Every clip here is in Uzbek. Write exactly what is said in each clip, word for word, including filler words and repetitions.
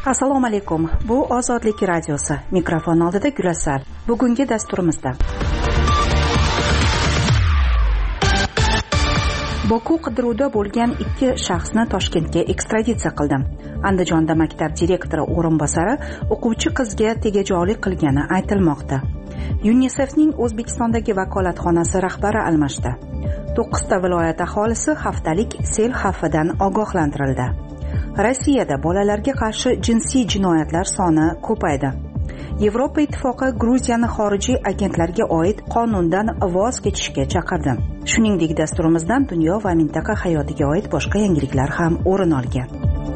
Assalomu alaykum. Bu Ozodlik radiosi. Mikrofon oldida Gulasal. Bugungi dasturimizda Boku qidiruvda bo'lgan ikki shaxsni Toshkentga ekstraditsiya qildi. Andijonda maktab direktori o'rinbosari o'quvchi qizga tegajog'lik qilgani aytilmoqda. UNICEFning O'zbekistondagi vakolatxonasi rahbari almashdi. to'qqizta viloyat aholisi haftalik sel xavfidan ogohlantirildi. Rossiyada bolalarga qarshi jinsiy jinoyatlar soni ko'paydi. Yevropa ittifoqi Gruziyani xorijiy agentlarga oid qonundan voz kechishga chaqirdi. Shuningdek, dasturimizdan dunyo va mintaqa hayotiga oid boshqa yangiliklar ham o'rin olgan.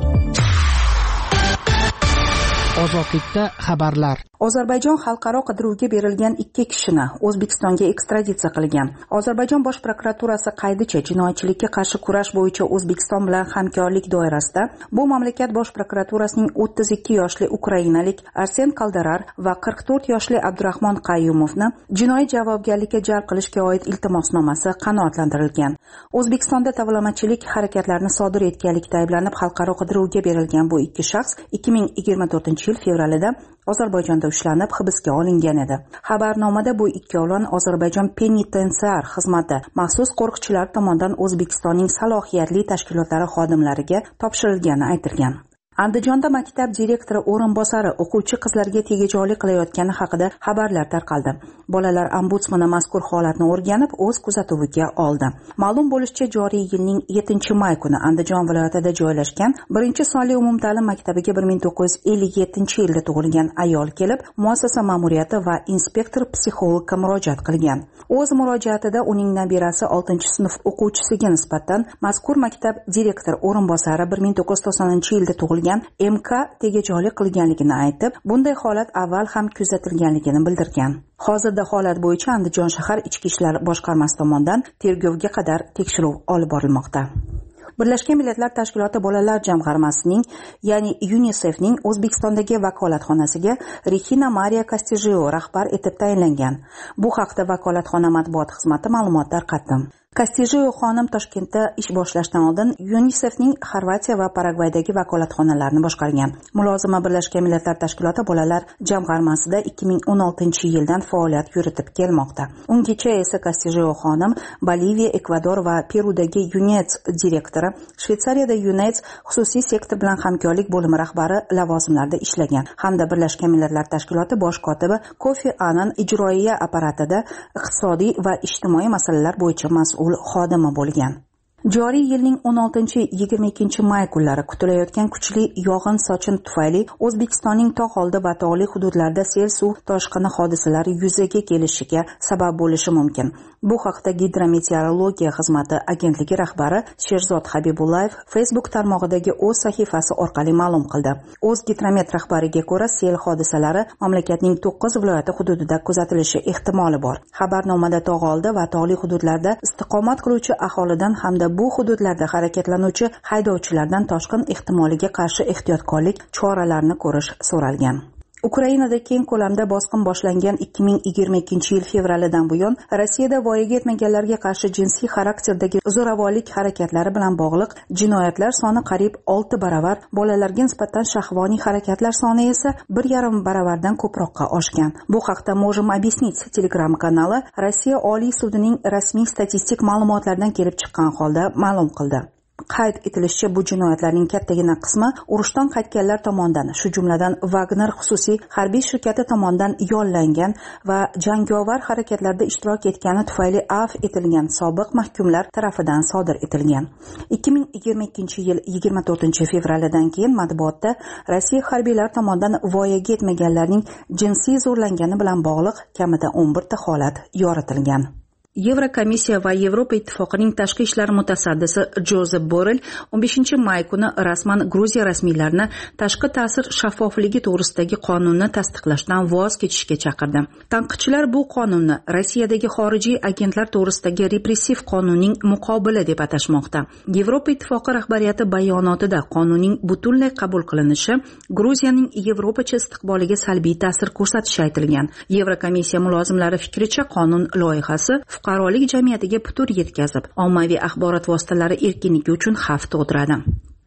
Ozodlikda xabarlar. Ozarbayjon xalqaro qidiruvga berilgan ikki kishini O'zbekistonga ekstraditsiya qilgan. Ozarbayjon bosh prokuraturasi qaydicha jinoyatchilikka qarshi kurash bo'yicha O'zbekiston bilan hamkorlik doirasida bu mamlakat bosh prokuraturasining o'ttiz ikki yoshli ukrainalik Arsen Kaldarar va qirq to'rt yoshli Abdurahmon Qayyumovni jinoiy javobgarlikka jalb qilishga oid iltimosnomasi qanoatlantirilgan. O'zbekistonda tovlamachilik harakatlarini sodir etganlikda ayblanib xalqaro qidiruvga berilgan bu ikki shaxs ikki ming yigirma to'rtinchi yil fevralida Ozarbayjonda ushlanib hibsga olingan edi. Xabarnomada bu ikkovlon Ozarbayjon penitensiar xizmati maxsus qo'riqchilar tomonidan O'zbekistonning salohiyatli tashkilotlari xodimlariga topshirilgani aytilgan. Andijonda maktab direktori o'rinbosari o'quvchi qizlarga tegajog'lik qilayotgani haqida xabarlar tarqaldi. Bolalar ombudsmani mazkur holatni o'rganib, o'z kuzatuviga oldi. Ma'lum bo'lishicha, joriy yilning yettinchi may kuni Andijon viloyatida joylashgan birinchi sonli umumta'lim maktabiga bir ming to'qqiz yuz ellik yettinchi yilda tug'ilgan ayol kelib, muassasa ma'muriyati va inspektor psixologga murojaat qilgan. O'z murojaatida uning nabirasi oltinchi sinf o'quvchisiga nisbatan mazkur maktab direktor o'rinbosari bir ming to'qqiz yuz to'qsoninchi yilda tug'ilgan M K tegajog'lik qilganligini aytib, bunday holat avval ham kuzatilganligini bildirgan. Hozirda holat bo'yicha Andijon shahar ichki ishlar boshqarmasi tomonidan tergovga qadar tekshiruv olib borilmoqda. Birlashgan Millatlar Tashkiloti bolalar jamg'armasining, ya'ni UNICEFning O'zbekistondagi vakolatxonasiga Regina Maria Castillo rahbar etib tayinlangan. Bu haqda vakolatxona matbuot xizmati ma'lumot tarqatdi. Castillo xonim Toshkentda ish boshlashdan oldin UNICEFning Xorvatiya va Paragvaydagi vakolatxonalarini boshqargan. Mulozima Birlashgan Millatlar Tashkiloti bolalar jamg'armasida ikki ming o'n oltinchi yildan faoliyat yuritib kelmoqda. Ungacha esa Castillo xonim Boliviya, Ekvador va Perudagi UNEDS direktori, Shveysariyada UNEDS xususiy sektor bilan hamkorlik bo'limi rahbari lavozimlarida ishlagan hamda Birlashgan Millatlar Tashkiloti bosh kotibi Kofi Annan ijroiya apparatida iqtisodiy va ijtimoiy masalalar bo'yicha mas'ul xodimi bo'lgan. Joriy yilning o'n oltinchi yigirma ikkinchi may kunlari kutilayotgan kuchli yog'in sochin tufayli O'zbekistonning tog' oldi va tog'li hududlarida sel suv toshqini hodisalari yuzaga kelishiga sabab bo'lishi mumkin. Bu haqda Gidrometeorologiya xizmati agentligi rahbari Sherzod Habibullayev Facebook tarmog'idagi o'z sahifasi orqali ma'lum qildi. O'zgidromet rahbariga ko'ra, sel hodisalari mamlakatning to'qqiz viloyati hududida kuzatilishi ehtimoli bor. Xabarnomada tog' oldi va tog'li hududlarda istiqomat qiluvchi aholidan hamda bu hududlarda harakatlanuvchi haydovchilardan toshqin ehtimoliga qarshi ehtiyotkorlik choralarini ko'rish so'ralgan. Ukrainada keng ko'lamda bosqin boshlangan ikki ming yigirma ikkinchi yil fevralidan buyon Rossiyada voyaga yetmaganlarga qarshi jinsiy xarakterdagi zo'ravonlik harakatlari bilan bog'liq jinoyatlar soni qariyb olti baravar, bolalarga nisbatan shahvoniy harakatlar soni esa bir yarim baravardan ko'proqqa oshgan. Bu haqda Можем объяснить Telegram kanali Rossiya Oliy sudining rasmiy statistik ma'lumotlaridan kelib chiqqan holda ma'lum qildi. Qayd etilishicha, bu jinoyatlarning kattagina qismi urushdan qaytganlar tomonidan, shu jumladan Wagner xususiy harbiy shirkati tomonidan yollangan va jangovar harakatlarda ishtirok etgani tufayli afv etilgan sobiq mahkumlar tarafidan sodir etilgan. ikki ming yigirma ikkinchi yil yigirma to'rtinchi fevralidan keyin matbuotda Rossiya harbiylari tomonidan voyaga yetmaganlarning jinsiy zo'rlangani bilan bog'liq kamida o'n bir ta holat yoritilgan. Yevrokomissiya va Yevropa ittifoqining tashqi ishlar mutasaddisi Jozef Borrell o'n beshinchi may kuni rasman Gruziya rasmiylarini tashqi ta'sir shaffofligi to'g'risidagi qonunni tasdiqlashdan voz kechishga chaqirdi. Tanqidchilar bu qonunni Rossiyadagi xorijiy agentlar to'g'risidagi repressiv qonunning muqobili deb atashmoqda. Yevropa ittifoqi rahbariyati bayonotida qonunning butunlay qabul qilinishi Gruziyaning Yevropacha istiqboliga salbiy ta'sir ko'rsatishi aytilgan. Yevrokomissiya mulozimlari fikricha, qonun loyihasi fuqarolik jamiyatiga putur yetkazib, ommaviy axborot vositalari erkinligi uchun xavf tug'diradi.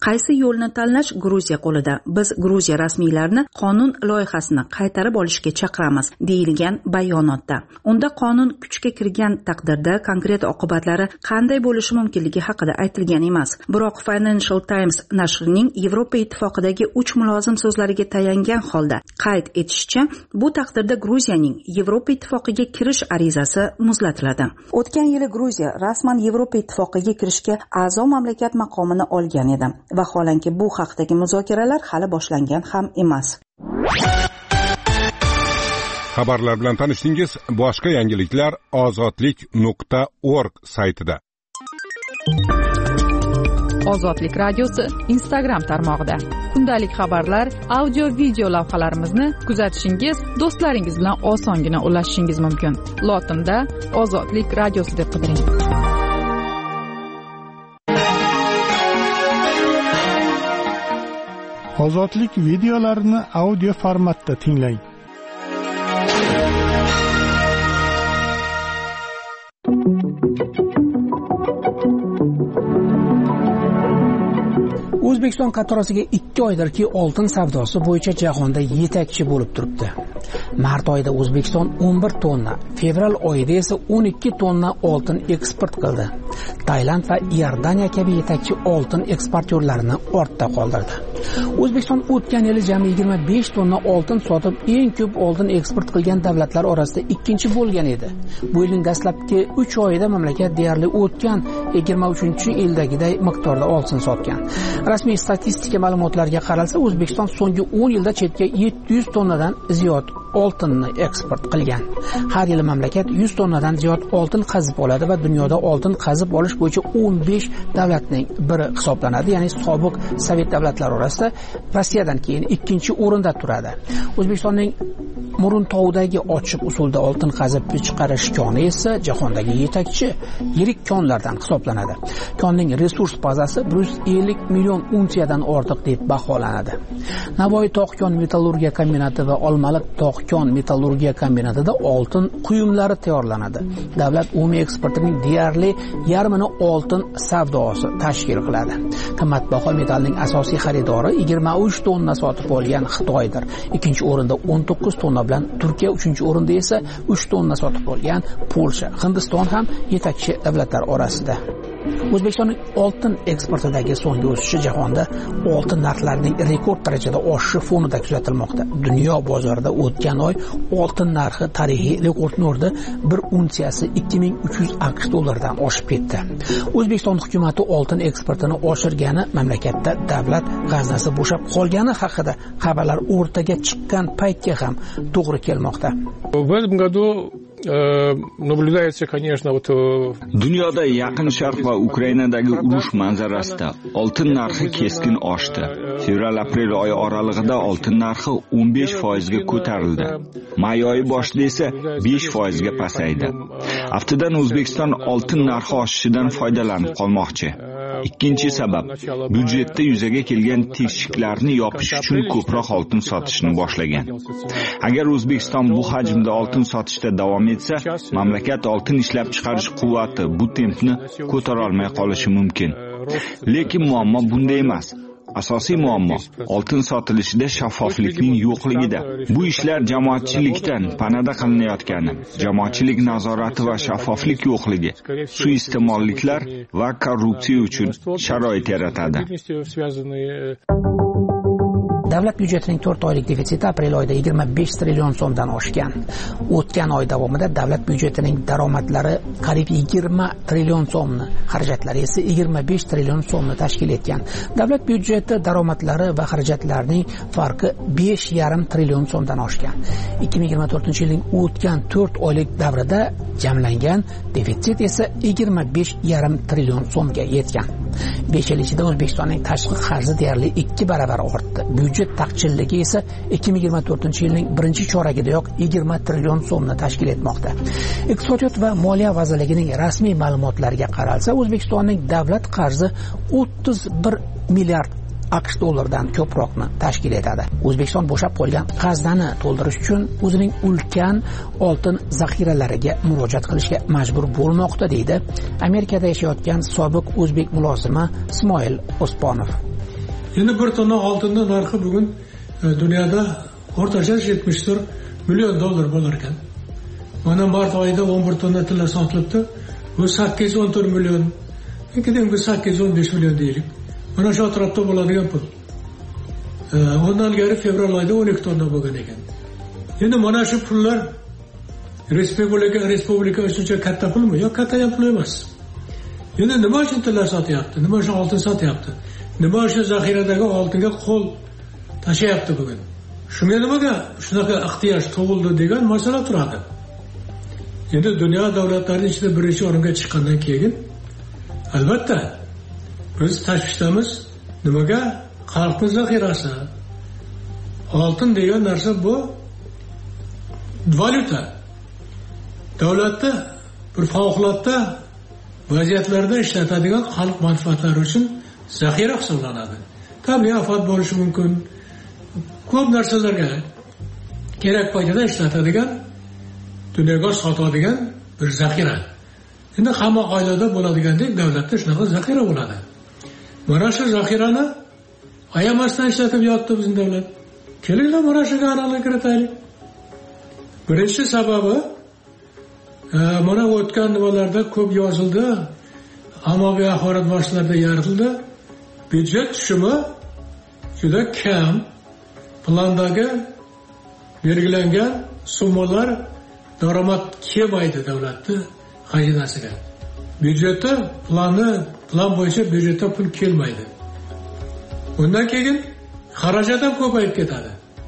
Qaysi yo'lni tanlash Gruziya qo'lida. Biz Gruziya rasmiylarini qonun loyihasini qaytarib olishga chaqiramiz, deyilgan bayonotda. Unda qonun kuchga kirgan taqdirda konkret oqibatlari qanday bo'lishi mumkinligi haqida aytilgan emas. Biroq Financial Times nashrining Yevropa ittifoqidagi uch mulozim so'zlariga tayangan holda qayd etishicha, bu taqdirda Gruziyaning Yevropa ittifoqiga kirish arizasi muzlatiladi. O'tgan yili Gruziya rasman Yevropa ittifoqiga kirishga a'zo mamlakat maqomini olgan edi. Vaholanki bu haqdagi muzokaralar hali boshlangan ham emas. Xabarlar bilan tanishdingiz. Boshqa yangiliklar ozodlik nuqta org saytida. Ozodlik radiosi Instagram tarmog'ida. Kundalik xabarlar, audio video lavhalarimizni kuzatishingiz, do'stlaringiz bilan osongina ulashishingiz mumkin. Lotinda Ozodlik radiosi deb qidiring. Ozodlik videolarini audio formatda tinglang. O'zbekiston qatorasiga ikki oydirki oltin savdosi bo'yicha jahonda yetakchi bo'lib turibdi. Mart oyida O'zbekiston o'n bir tonna, fevral oyida esa o'n ikki tonna oltin eksport qildi. Tailand va Iordaniya kabi yetakchi oltin eksportyorlarini ortda qoldirdi. O'zbekiston o'tgan yili jami yigirma besh tonna oltin sotib, eng ko'p oltin eksport qilgan davlatlar orasida ikkinchi bo'lgan edi. Bu yilning dastlabki uch oyida mamlakat deyarli o'tgan yigirma uchinchi yildagiday miqdorda oltin sotgan. Rasmiy statistika ma'lumotlariga qaralsa, O'zbekiston so'nggi o'n yilda chetga yetti yuz tonnadan ziyod oltinni eksport qilgan. Har yili mamlakat yuz tonnadan ziyod oltin qazib oladi va dunyoda oltin qazib olish bo'yicha o'n besh davlatning biri hisoblanadi. Ya'ni sobiq Sovet davlatlari orasida Rossiyadan keyin ikkinchi o'rinda turadi. O'zbekistonning Muruntovdagi ochiq usulda oltin qazib chiqarish koni esa jahondagi yetakchi yirik konlardan hisoblanadi. Konning resurs bazasi bir yuz ellik million unsiyadan ortiq deb baholanadi. Navoiy tog'-kon metallurgiya kombinati va Olmaliq tog'-kon metallurgiya kombinatida oltin quyumlari tayyorlanadi. Davlat umumiy eksportining deyarli yarmini oltin savdosi tashkil qiladi. Qimmatbaho metallning asosiy xaridori yigirma uch tonna sotib olgan Xitoydir. Ikkinchi o'rinda o'n to'qqiz tonna bilan Turkiya, uchinchi o'rinda esa uch tonna sotib olgan Polsha. Hindiston ham yetakchi davlatlar orasida. O'zbekistonning oltin eksportidagi so'nggi o'sishi jahonda oltin narxlarining rekord darajada oshishi fonida kuzatilmoqda. Dunyo bozorida o'tgan oy oltin narxi tarixiy rekordni urdi. bir unsiyasi ikki ming uch yuz aqsh dollaridan oshib ketdi. O'zbekiston hukumatı oltin eksportini oshirgani, mamlakatda davlat g'aznasi bo'shab qolgani haqida xabarlar o'rtaga chiqqan paytga ham to'g'ri kelmoqda. В этом году наблюдается, конечно, вот dunyoda yaqin sharq va Ukrainadagi urush manzarasida oltin narxi keskin oshdi. Fevral-aprel oyi oralig'ida oltin narxi o'n besh foizga ko'tarildi. May oyi boshida esa besh foizga pasaydi. Aftidan O'zbekiston oltin narxi oshishidan foydalanib qolmoqchi. Ikkinchi sabab, byudjetda yuzaga kelgan teshiklarni yopish uchun ko'proq oltin sotishni boshlagan. Agar O'zbekiston bu hajmda oltin sotishda davom etsa, mamlakat oltin ishlab chiqarish quvvati bu tempni ko'tara olmay qolishi mumkin. Lekin muammo bunda emas. Asosiy muammo oltin sotilishida shaffoflikning yo'qligida. Bu ishlar jamoatchilikdan panada qilinayotgani, jamoatchilik nazorati va shaffoflik yo'qligi, suiiste'molliklar va korrupsiya uchun sharoit yaratadi. Davlat byudjetining to'rt oylik defitsiti aprel oyida yigirma besh trillion so'mdan oshgan. O'tgan oy davomida davlat byudjetining daromadlari qariyb yigirma trillion so'mni, xarajatlari esa yigirma besh trillion so'mni tashkil etgan. Davlat byudjeti daromadlari va xarajatlarining farqi besh yarim trillion so'mdan oshgan. ikki ming yigirma to'rtinchi yilning o'tgan to'rt oylik davrida jamlangan defitsit esa yigirma besh yarim trillion so'mga yetgan. besh yil ichida O'zbekistonning tashqi qarzi deyarli ikki baravar ortdi. Byudjet taqchilligi esa ikki ming yigirma to'rtinchi yilning birinchi choragidayoq yigirma trillion so'mni tashkil etmoqda. Iqtisodiyot va moliya vazirligining rasmiy ma'lumotlariga qaralsa, O'zbekistonning davlat qarzi o'ttiz bir milliard aqsh dollaridan ko'proqni tashkil etadi. O'zbekiston bo'shab qolgan qaznani to'ldirish uchun o'zining ulkan oltin zaxiralariga murojaat qilishga majbur bo'lmoqda, deydi Amerikada yashayotgan sobiq o'zbek mulozimi Ismoil Osponov. Endi bir tonna oltinning narxi bugun dunyoda o'rtacha yetmish to'rt million dollar bo'lar ekan. Mana mart oyida o'n bir tonna tilla sotilibdi. Bu sakkiz yuz o'n to'rt million. Keyin sakkiz yuz o'n besh million deylik. Mana shu atrofda bo'ladigan pul. Ondan ilgari fevral oyida o'n ikki tonna bo'lgan ekan. Endi mana shu pullar respublika respublika uchun katta pulmi? Yo'q, katta ham pul emas. Endi nima uchun tilla sotyapti? Nima uchun oltin sotyapti? Nima uchun zaxiradagi oltinga qo'l tashlayapti bugun? Shunga nimaga shunaqa ehtiyoj tug'ildi degan masala turadi. Endi dunyo davlatlarining ichida birinchi o'ringa chiqqandan keyin albatta biz tashvishdamiz. Nimaga? Xalqning zaxirasi. Oltin degan narsa bu valyuta. Davlatda bir favqulodda vaziyatlarda ishlatadigan xalq manfaatlari uchun zaxira hisoblanadi. Tabiiy ofat bo'lishi mumkin. Ko'p narsalarga kerak paytda ishlatadigan, dunyoga sotadigan bir zaxira. Endi hamma oilada bo'ladigandek davlatda shunaqa zaxira bo'ladi. Mana shu zaxirani ayamasdan ishlatib yotdi bizning davlat. Kelinglar mana shuga aniqlik kiritaylik. Birinchi sababi mana o'tgan nimalarda ko'p yozildi, ommaviy axborot vositalarida yoritildi. Byudjet tushumi juda kam. Plandagi belgilangan summalar daromad kelmaydi davlatning xazinasiga. Byudjetda plani plan bo'yicha byudjetda pul kelmaydi. Undan keyin xarajat ham ko'payib ketadi.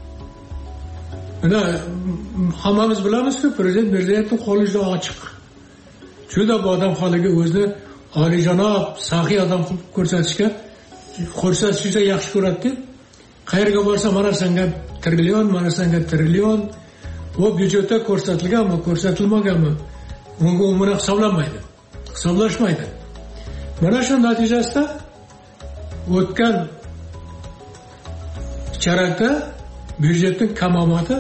Mana hammamiz bilamizki, prezident Mirziyoyevning qo'li juda ochiq. Juda bu odam holiga o'zini oliyjanob, saxiy odam qilib ko'rsatishga ko'rsatishni yaxshi ko'radi. Qayerga borsa mana senga trillion, mana senga trillion, bu byudjetda ko'rsatilganmi, ko'rsatilmaganmi, bunga umuman hisoblanmaydi. Hisoblashmaydi. Mana shu natijasida o'tgan charakda byudjetning kamomati,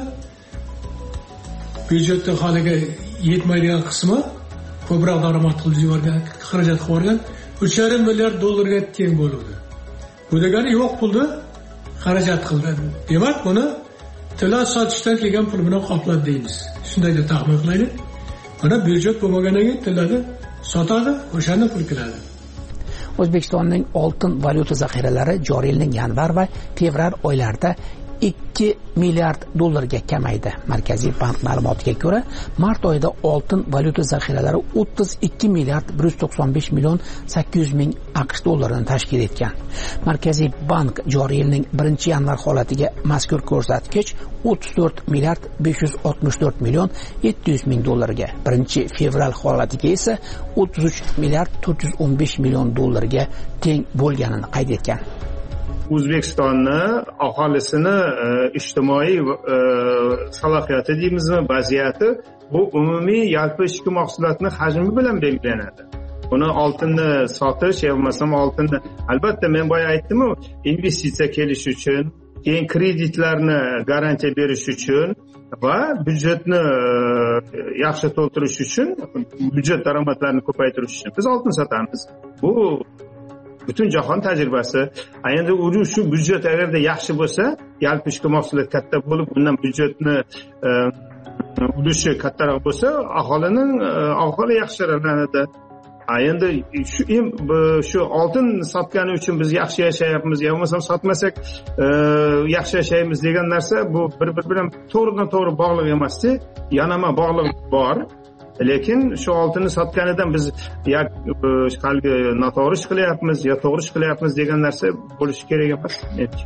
byudjetning holiga yetmaydigan qismi ko'proq daromad qilib yuborgan, xarajat qilib yuborgan uch yarim milliard dollarga teng bo'ldi. Bu degani yo'q pulni xarajat qildi. Demak, buni tilla sotishdan kelgan pul bilan qopladi deymiz. Shunday deb taxmin qilaylik. Mana byudjet bo'lmaganidan keyin tillani sotadi, o'shani pul keladi. O'zbekistonning oltin valyuta zaxiralari joriy yilning yanvar va fevral oylarida ikki milliard dollarga kamaydi. Markaziy bank ma'lumotiga ko'ra, mart oyida oltin valyuta zaxiralari o'ttiz ikki milliard bir yuz to'qson besh million sakkiz yuz ming AQSh dollarini tashkil etgan. Markaziy bank joriy yilning birinchi yanvar holatiga mazkur ko'rsatkich o'ttiz to'rt milliard besh yuz oltmish to'rt million yetti yuz ming dollarga, birinchi fevral holatiga esa o'ttiz uch milliard to'rt yuz o'n besh million dollarga teng bo'lganini qayd etgan. O'zbekistonni aholisini e, ijtimoiy e, salohiyati deymizmi, vaziyati bu umumiy yalpi ichki mahsulotning hajmi bilan belgilanadi. Buni oltinni sotish, bo'lmasam oltinni albatta men boya aytdim-ku, investitsiya kelish uchun, keyin kreditlarni garantiya berish uchun va byudjetni e, yaxshi to'ldirish uchun, byudjet daromadlarini ko'paytirish uchun biz oltin sotamiz. Bu butun jahon tajribasi. Endi shu byudjet agarda yaxshi bo'lsa, yalpi ichki mahsulot katta bo'lib, bundan byudjetni e, ulushi kattaroq bo'lsa, aholining e, ahvoli yaxshilanadi. Endi shu shu oltin sotgani uchun biz yaxshi yashayapmiz, yo bo'lmasam sotmasak e, yaxshi yashaymiz degan narsa bu bir-bir bilan to'g'ridan-to'g'ri bog'liq emas-da. Yana ham bog'liq bor. Lekin shu oltinni sotganidan biz ya qalbi noto'g'ri ish qilyapmiz, yo to'g'ri ish qilyapmiz degan narsa bo'lishi kerak emas.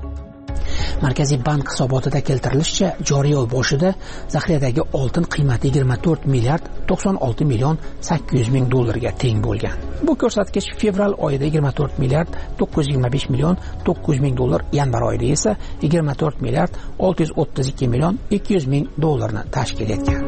Markaziy bank hisobotida keltirilishicha, joriy oy boshida zaxiradagi oltin qiymati yigirma to'rt milliard to'qson olti million sakkiz yuz ming dollarga teng bo'lgan. Bu ko'rsatkich fevral oyida yigirma to'rt milliard to'qqiz yuz yigirma besh million to'qqiz yuz ming dollar, yanvar oyida esa yigirma to'rt milliard olti yuz o'ttiz ikki million ikki yuz ming dollarni tashkil etgan.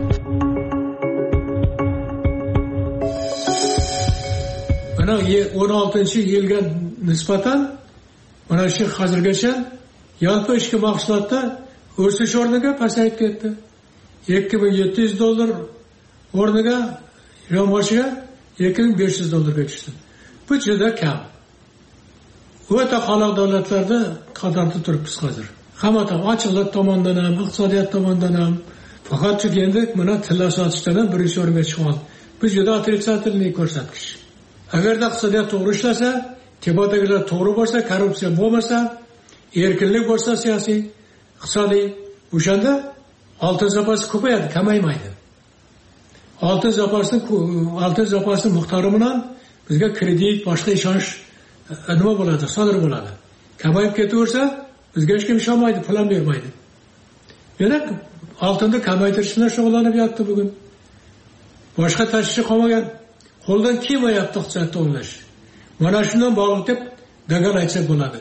Mana o'n oltinchi yilga nisbatan mana shu hozirgacha yalpi ichki mahsulotda o'sish o'rniga pasayib ketdi. ikki ming yetti yuz dollar o'rniga yomg'irchiga ikki ming besh yuz dollarga tushdi. Bu juda kam. o'ta qoloq davlatlarda qatorda turibmiz hozir. Hamma tom ochiqlik tomonidan ham, iqtisodiyot tomonidan ham. Faqat chunki endi mana tilla sotishdan ham birinchi o'ringa chiqadi. Bu juda отрицательный ko'rsatkich. Agarda iqtisodiyot to'g'ri ishlasa, tepadagilar to'g'ri bo'lsa, korrupsiya bo'lmasa, erkinlik bo'lsa siyosiy, iqtisodiy, o'shanda oltin zaposi ko'payadi, kamaymaydi. Oltin zaposi oltin zaposi miqdori bilan bizga kredit, boshqa ishonch nima bo'ladi, sodir bo'ladi. Kamayib ketaversa, bizga hech kim ishonmaydi, plan bermaydi. Yana oltinni kamaytirish bilan shug'ullanib yotdi bugun. Boshqa tashvishi qolmagan. Qo'ldan kelmayapti iqtisodni o'nglash. Mana shundan bog'liq deb dagal aytsak bo'ladi.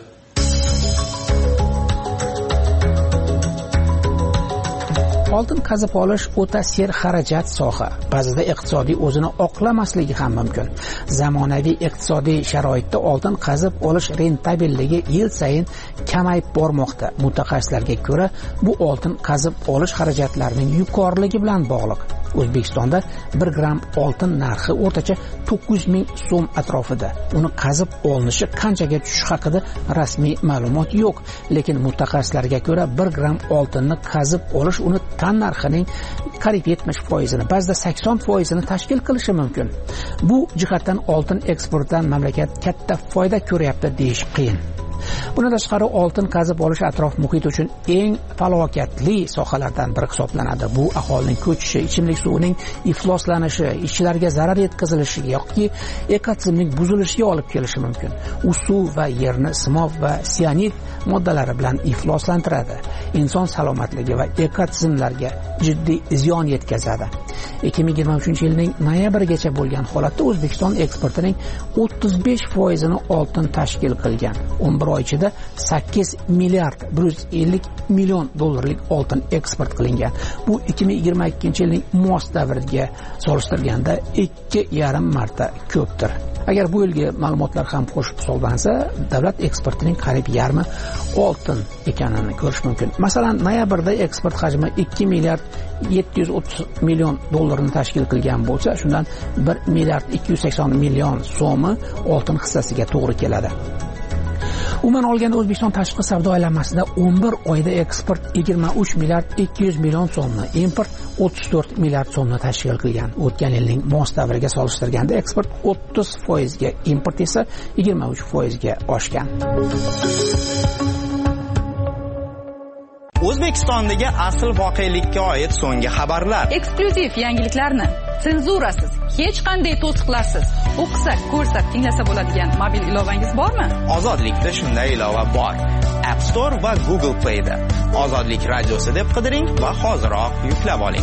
Oltin qazib olish o'ta serxarajat soha. Ba'zida iqtisodiy o'zini oqlamasligi ham mumkin. Zamonaviy iqtisodiy sharoitda oltin qazib olish rentabelligi yil sayin kamayib bormoqda. Mutaxassislarga ko'ra, bu oltin qazib olish xarajatlarining yuqoriligi bilan bog'liq. O'zbekistonda bir gram oltin narxi o'rtacha to'qqiz ming so'm atrofida. Uni qazib olinishi qanchaga tushishi haqida rasmiy ma'lumot yo'q, lekin mutaxassislarga ko'ra bir gram oltinni qazib olish uni tan narxining qariyb yetmish foiz ni, ba'zida sakson foiz ni tashkil qilishi mumkin. Bu jihatdan oltin eksportidan mamlakat katta foyda ko'ryapti deyish qiyin. Bundan tashqari oltin qazib olish atrof muhit uchun eng falokatli sohalardan biri hisoblanadi. Bu aholining ko'chishi, ichimlik suvining ifloslanishi, ishchilarga zarar yetkazilishi yoki ekotizimning buzilishiga olib kelishi mumkin. U suv va yerni simov va sianid moddalari bilan ifloslantiradi. Inson salomatligi va ekotizimlarga jiddiy ziyon yetkazadi. ikki ming yigirma uchinchi yilning noyabrigacha bo'lgan holatda O'zbekiston eksportining o'ttiz besh foiz ni oltin tashkil qilgan. o'n bir oy ichida sakkiz milliard bir yuz ellik million dollarlik oltin eksport qilingan. Bu ikki ming yigirma ikkinchi yilning mos davriga solishtirganda ikki yarim marta ko'pdir. Agar bu yilgi ma'lumotlar ham qo'shib hisoblansa, davlat eksportining qariyb yarmi oltin ekanini ko'rish mumkin. Masalan, noyabrda eksport hajmi ikki milliard yetti yuz o'ttiz million dollarni tashkil qilgan bo'lsa, shundan bir milliard ikki yuz sakson million so'mi oltin hissasiga to'g'ri keladi. Umuman olganda O'zbekiston tashqi savdo aylanmasida o'n bir oyda eksport yigirma uch milliard ikki yuz million so'mni, import o'ttiz to'rt milliard so'mni tashkil qilgan. O'tgan yilning mos davriga solishtirganda eksport o'ttiz foiz ga, import esa yigirma uch foiz ga oshgan. O'zbekistondagi asl voqelikka oid so'nggi xabarlar, eksklyuziv yangiliklarni senzurasiz, hech qanday to'siqlarsiz o'qisak, ko'rsak, tinglasa bo'ladigan mobil ilovangiz bormi? Ozodlikda shunday ilova bor. App Store va Google Play da Ozodlik radiosi deb qidiring va hoziroq yuklab oling.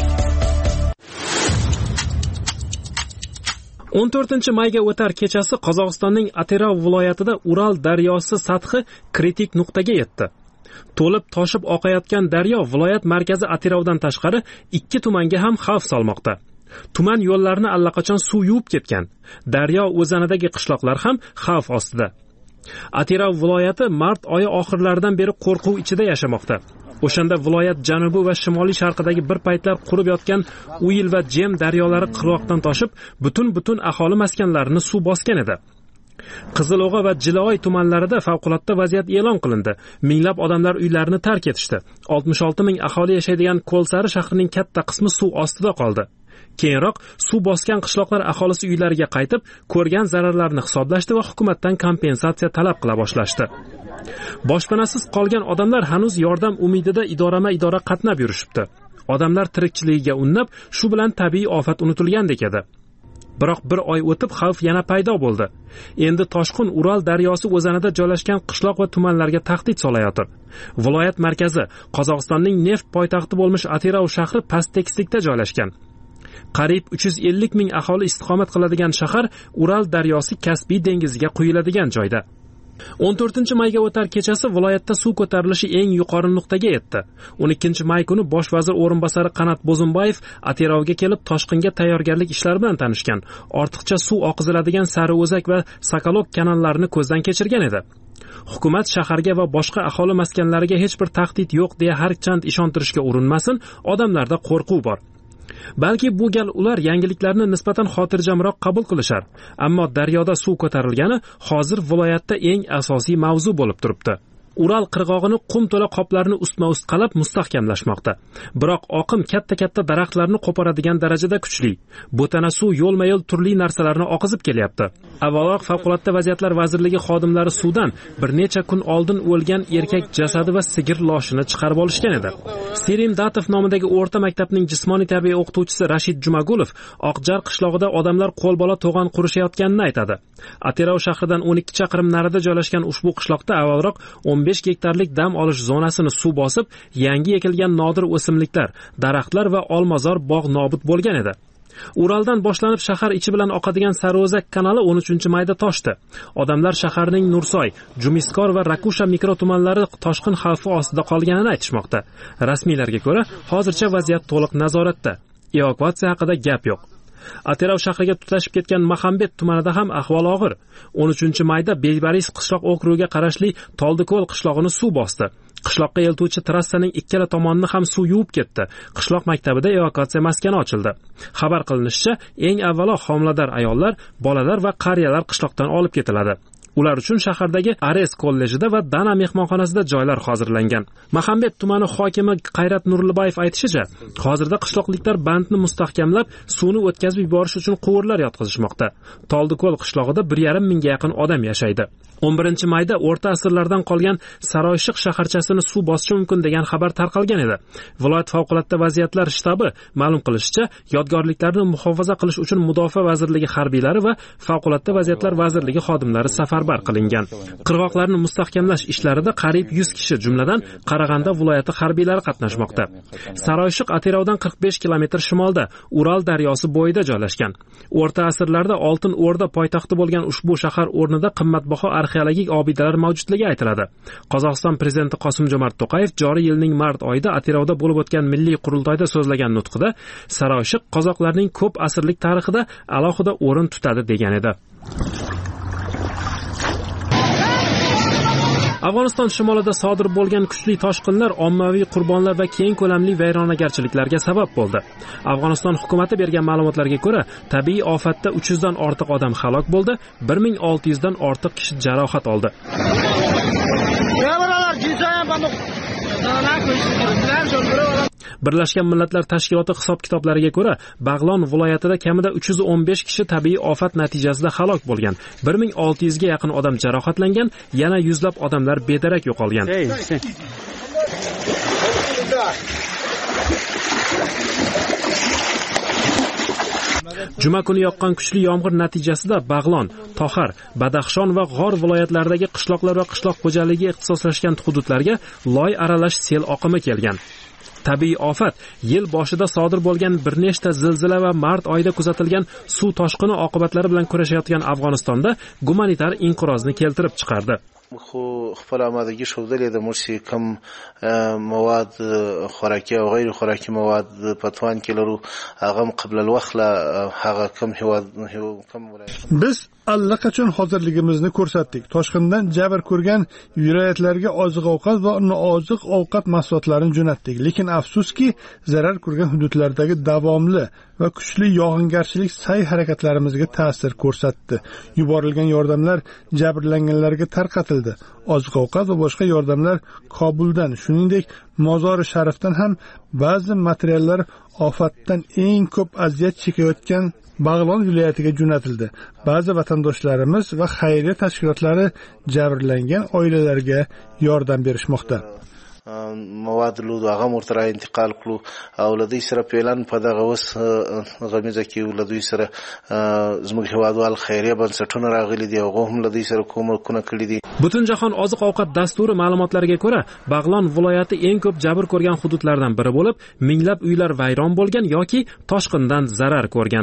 o'n to'rtinchi mayga o'tar kechasi Qozog'istonning Atirov viloyatida Ural daryosi sathi kritik nuqtaga yetdi. To'lib toshib oqayotgan daryo viloyat markazi Atirovdan tashqari ikki tumanga ham xavf solmoqda. Tuman yo'llarini allaqachon suv yuvib ketgan. Daryo o'zanidagi qishloqlar ham xavf ostida. Atirov viloyati mart oyi oxirlaridan beri qo'rquv ichida yashamoqda. O'shanda viloyat janubi va shimoliy sharqidagi bir paytlar qurib yotgan Uyil va Jem daryolari qirg'oqdan toshib, butun-butun aholi maskanlarini suv bosgan edi. Qizilo'g'a va Jiloy tumanlarida favqulodda vaziyat e'lon qilindi. Minglab odamlar uylarini tark etishdi. oltmish olti ming aholi yashaydigan Ko'lsari shahrining katta qismi suv ostida qoldi. Keyinroq suv bosgan qishloqlar aholisi uylariga qaytib, ko'rgan zararlarni hisoblashdi va hukumatdan kompensatsiya talab qila boshlashdi. Boshpanasiz qolgan odamlar hanuz yordam umidida idorama-idora qatnab yurishibdi. Odamlar tirikchiligiga unnab, shu bilan tabiiy ofat unutilgandek edi. Biroq bir oy o'tib xavf yana paydo bo'ldi. Endi toshqin Ural daryosi o'zanida joylashgan qishloq va tumanlarga tahdid solayotir. Viloyat markazi Qozog'istonning neft poytaxti bo'lmish Atirov shahri past tekislikda joylashgan. Qariyb uch yuz ellik ming aholi istiqomat qiladigan shahar Ural daryosi Kaspiy dengiziga quyiladigan joyda. o'n to'rtinchi mayga o'tar kechasi viloyatda suv ko'tarilishi eng yuqori nuqtaga yetdi. o'n ikkinchi may kuni bosh vazir o'rinbosari Qanat Bozumbayev Atirovga kelib toshqinga tayyorgarlik ishlari bilan tanishgan. Ortiqcha suv oqiziladigan Sari'o'zak va Sokolok kanallarini ko'zdan kechirgan edi. Hukumat shaharga va boshqa aholi maskanlariga hech bir tahdid yo'q deya har qancha ishontirishga urinmasin, odamlarda qo'rquv bor. balki bu gal ular yangiliklarni nisbatan xotirjamroq qabul qilishar, ammo daryoda suv ko'tarilgani hozir viloyatda eng asosiy mavzu bo'lib turibdi. Ural qirg'og'ini qum to'la qoplarni ustma-ust qalab mustahkamlashmoqda. Biroq oqim katta-katta daraxtlarni qo'poradigan darajada kuchli. Bo'tana suv yo'lma-yo'l turli narsalarni oqizib kelyapti. Avvalroq Favqulodda vaziyatlar vazirligi xodimlari suvdan bir necha kun oldin o'lgan erkak jasadi va sigir loshini chiqarib olishgan edi. Serim Datov nomidagi o'rta maktabning jismoniy tarbiya o'qituvchisi Rashid Jumagulov Oqjar qishlog'ida odamlar qo'lbola to'g'on qurishayotganini aytadi. Atirov shahridan o'n ikki chaqirim narida joylashgan ushbu qishloqda avvalroq o'n besh gektarlik dam olish zonasini suv bosib, yangi ekilgan nodir o'simliklar, daraxtlar va olmazor bog' nobud bo'lgan edi. Uraldan boshlanib shahar ichi bilan oqadigan Saro'zak kanali o'n uchinchi mayda toshdi. Odamlar shaharning Nursoy, Jumiskor va Rakusha mikrotumanlari toshqin xavfi ostida qolganini aytishmoqda. Rasmiylarga ko'ra, hozircha vaziyat to'liq nazoratda. Evakuatsiya haqida gap yo'q. Atirov shahriga tutashib ketgan Mahambet tumanida ham ahvol og'ir. o'n uchinchi mayda Beybaris qishloq okrugiga qarashli Toldiko'l qishlog'ini suv bosdi. Qishloqqa eltuvchi trassaning ikkala tomonini ham suv yuvib ketdi. Qishloq maktabida evakuatsiya maskani ochildi. Xabar qilinishicha, eng avvalo homilador ayollar, bolalar va qariyalar qishloqdan olib ketiladi. Ular uchun shahardagi Ares kollejida va Dana mehmonxonasida joylar hozirlangan. Mahambet tumani hokimi Qayrat Nurliboyev aytishicha, hozirda qishloqliklar bandni mustahkamlab, suvni o'tkazib yuborish uchun quvurlar yotqizishmoqda. Toldiko'l qishlog'ida bir yarim mingga yaqin odam yashaydi. o'n birinchi mayda o'rta asrlardan qolgan Saroyshiq shaharchasini suv bosishi mumkin degan xabar tarqalgan edi. Viloyat favqulodda vaziyatlar shtabi ma'lum qilishicha, yodgorliklarni muhofaza qilish uchun Mudofaa vazirligi harbiylari va favqulodda vaziyatlar vazirligi xodimlari safarbar qilingan. Qirg'oqlarni mustahkamlash ishlarida qariyb yuz kishi, jumladan Qarag'anda viloyati harbiylari qatnashmoqda. Saroyshiq Atirovdan qirq besh kilometr shimolda, Ural daryosi bo'yida joylashgan. O'rta asrlarda Oltin O'rda poytaxti bo'lgan ushbu shahar o'rnida qimmatbaho arxeologik obidalar mavjudligi aytiladi. Qozog'iston prezidenti Qosim-Jomart To'qayev joriy yilning mart oyida Atirovda bo'lib o'tgan milliy qurultoyda so'zlagan nutqida Saroyshiq qozoqlarning ko'p asrlik tarixida alohida o'rin tutadi degan edi. Afg'oniston shimolida sodir bo'lgan kuchli toshqinlar ommaviy qurbonlar va keng ko'lamli vayronagarchiliklarga sabab bo'ldi. Afg'oniston hukumati bergan ma'lumotlarga ko'ra, tabiiy ofatda uch yuzdan ortiq odam halok bo'ldi, bir ming olti yuzdan ortiq kishi jarohat oldi. Birlashgan Millatlar Tashkiloti hisob-kitoblariga ko'ra, Bag'lon viloyatida kamida uch yuz o'n besh kishi tabiiy ofat natijasida halok bo'lgan, bir ming olti yuzga yaqin odam jarohatlangan, yana yuzlab odamlar bedarak yo'qolgan. Juma kuni yoqqan kuchli yomg'ir natijasida Bag'lon, Tohar, Badaxshon va G'or viloyatlaridagi qishloqlar va qishloq xo'jaligiga ixtisoslashgan hududlarga loy aralash sel oqimi kelgan. Tabiiy ofat yil boshida sodir bo'lgan bir nechta zilzila va mart oyida kuzatilgan suv toshqini oqibatlari bilan kurashayotgan Afg'onistonda gumanitar inqirozni keltirib chiqardi. خو خپل آمادگی شودلې د مرسي کم مواد خوراکي او غیر خوراکي مواد په توان کې لرو هغه قبل الوقت لا هغه کم هوا کم biz allaqachon hozirligimizni ko'rsatdik. Toshqindan jabr ko'rgan viloyatlarga oziq-ovqat va oziq ovqat mahsulotlarini jo'natdik. Lekin afsuski, zarar ko'rgan hududlardagi davomli va kuchli yog'ingarchilik sa'y harakatlarimizga ta'sir ko'rsatdi. Yuborilgan yordamlar jabrlanganlarga tarqatildi. Oziq-ovqat va boshqa yordamlar Kobuldan, shuningdek, Mozori Sharifdan ham ba'zi materiallar ofatdan eng ko'p aziyat chekayotgan Bag'lon viloyatiga jo'natildi. Ba'zi vatandoshlarimiz va xayriya tashkilotlari jabrlangan oilalarga yordam berishmoqda. مواد لود هغه مرتره انتقال کړو او لدی سره پلان په دغه وس غمیزه کې ولدی سره زموږ هوادوال خیریه بنسټونه راغلي دي او هم لدی سره کومکونه کړی دي. Butunjahon oziq-ovqat dasturi ma'lumotlariga ko'ra, Bag'lon viloyati eng ko'p jabr ko'rgan hududlardan biri bo'lib, minglab uylar vayron bo'lgan yoki toshqindan zarar ko'rgan.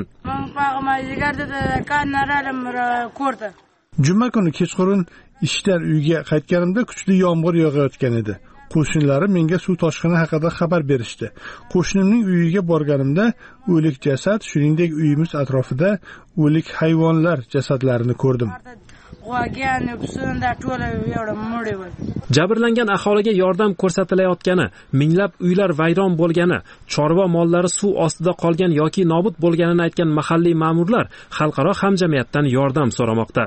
Juma kuni kechqurun ishdan uyga qaytganimda kuchli yomg'ir yog'ayotgan edi. Qo'shnilarim menga suv toshqini haqida xabar berishdi. Qo'shnimning uyiga borganimda o'lik jasad, shuningdek uyimiz atrofida o'lik hayvonlar jasadlarini ko'rdim. Jabrlangan aholiga yordam ko'rsatilayotgani, minglab uylar vayron bo'lgani, chorva mollari suv ostida qolgan yoki nobud bo'lganini aytgan mahalliy ma'murlar xalqaro hamjamiyatdan yordam so'ramoqda.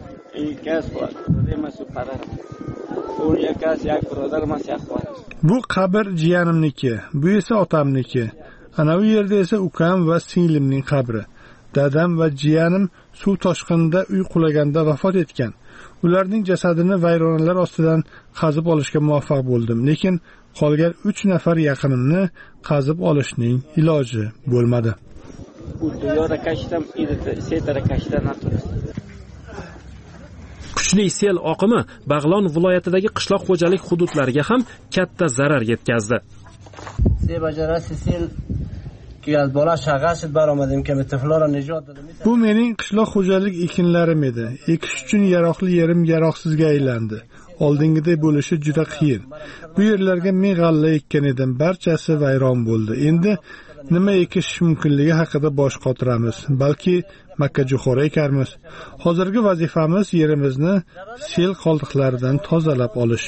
Bu qabr jiyanimniki, bu esa otamniki. Ana bu yerda esa ukam va singlimning qabri. Dadam va jiyanim suv toshqinida uy qulaganda vafot etgan. Ularning jasadini vayronalar ostidan qazib olishga muvaffaq bo'ldim, lekin qolgan uch nafar yaqinimni qazib olishning iloji bo'lmadi. Kuchli sel oqimi Bag'lon viloyatidagi qishloq xo'jalik hududlariga ham katta zarar yetkazdi. Bu mening qishloq xo'jalik ekinlarim edi. Ekish uchun yaroqli yerim yaroqsizga aylandi. Oldingiday bo'lishi juda qiyin. Bu yerlarga men g'alla ekkan edim, barchasi vayron bo'ldi. Endi nima ekish mumkinligi haqida bosh qotiramiz. Balki makkajo'xori ekarmiz. Hozirgi vazifamiz yerimizni sel qoldiqlaridan tozalab olish.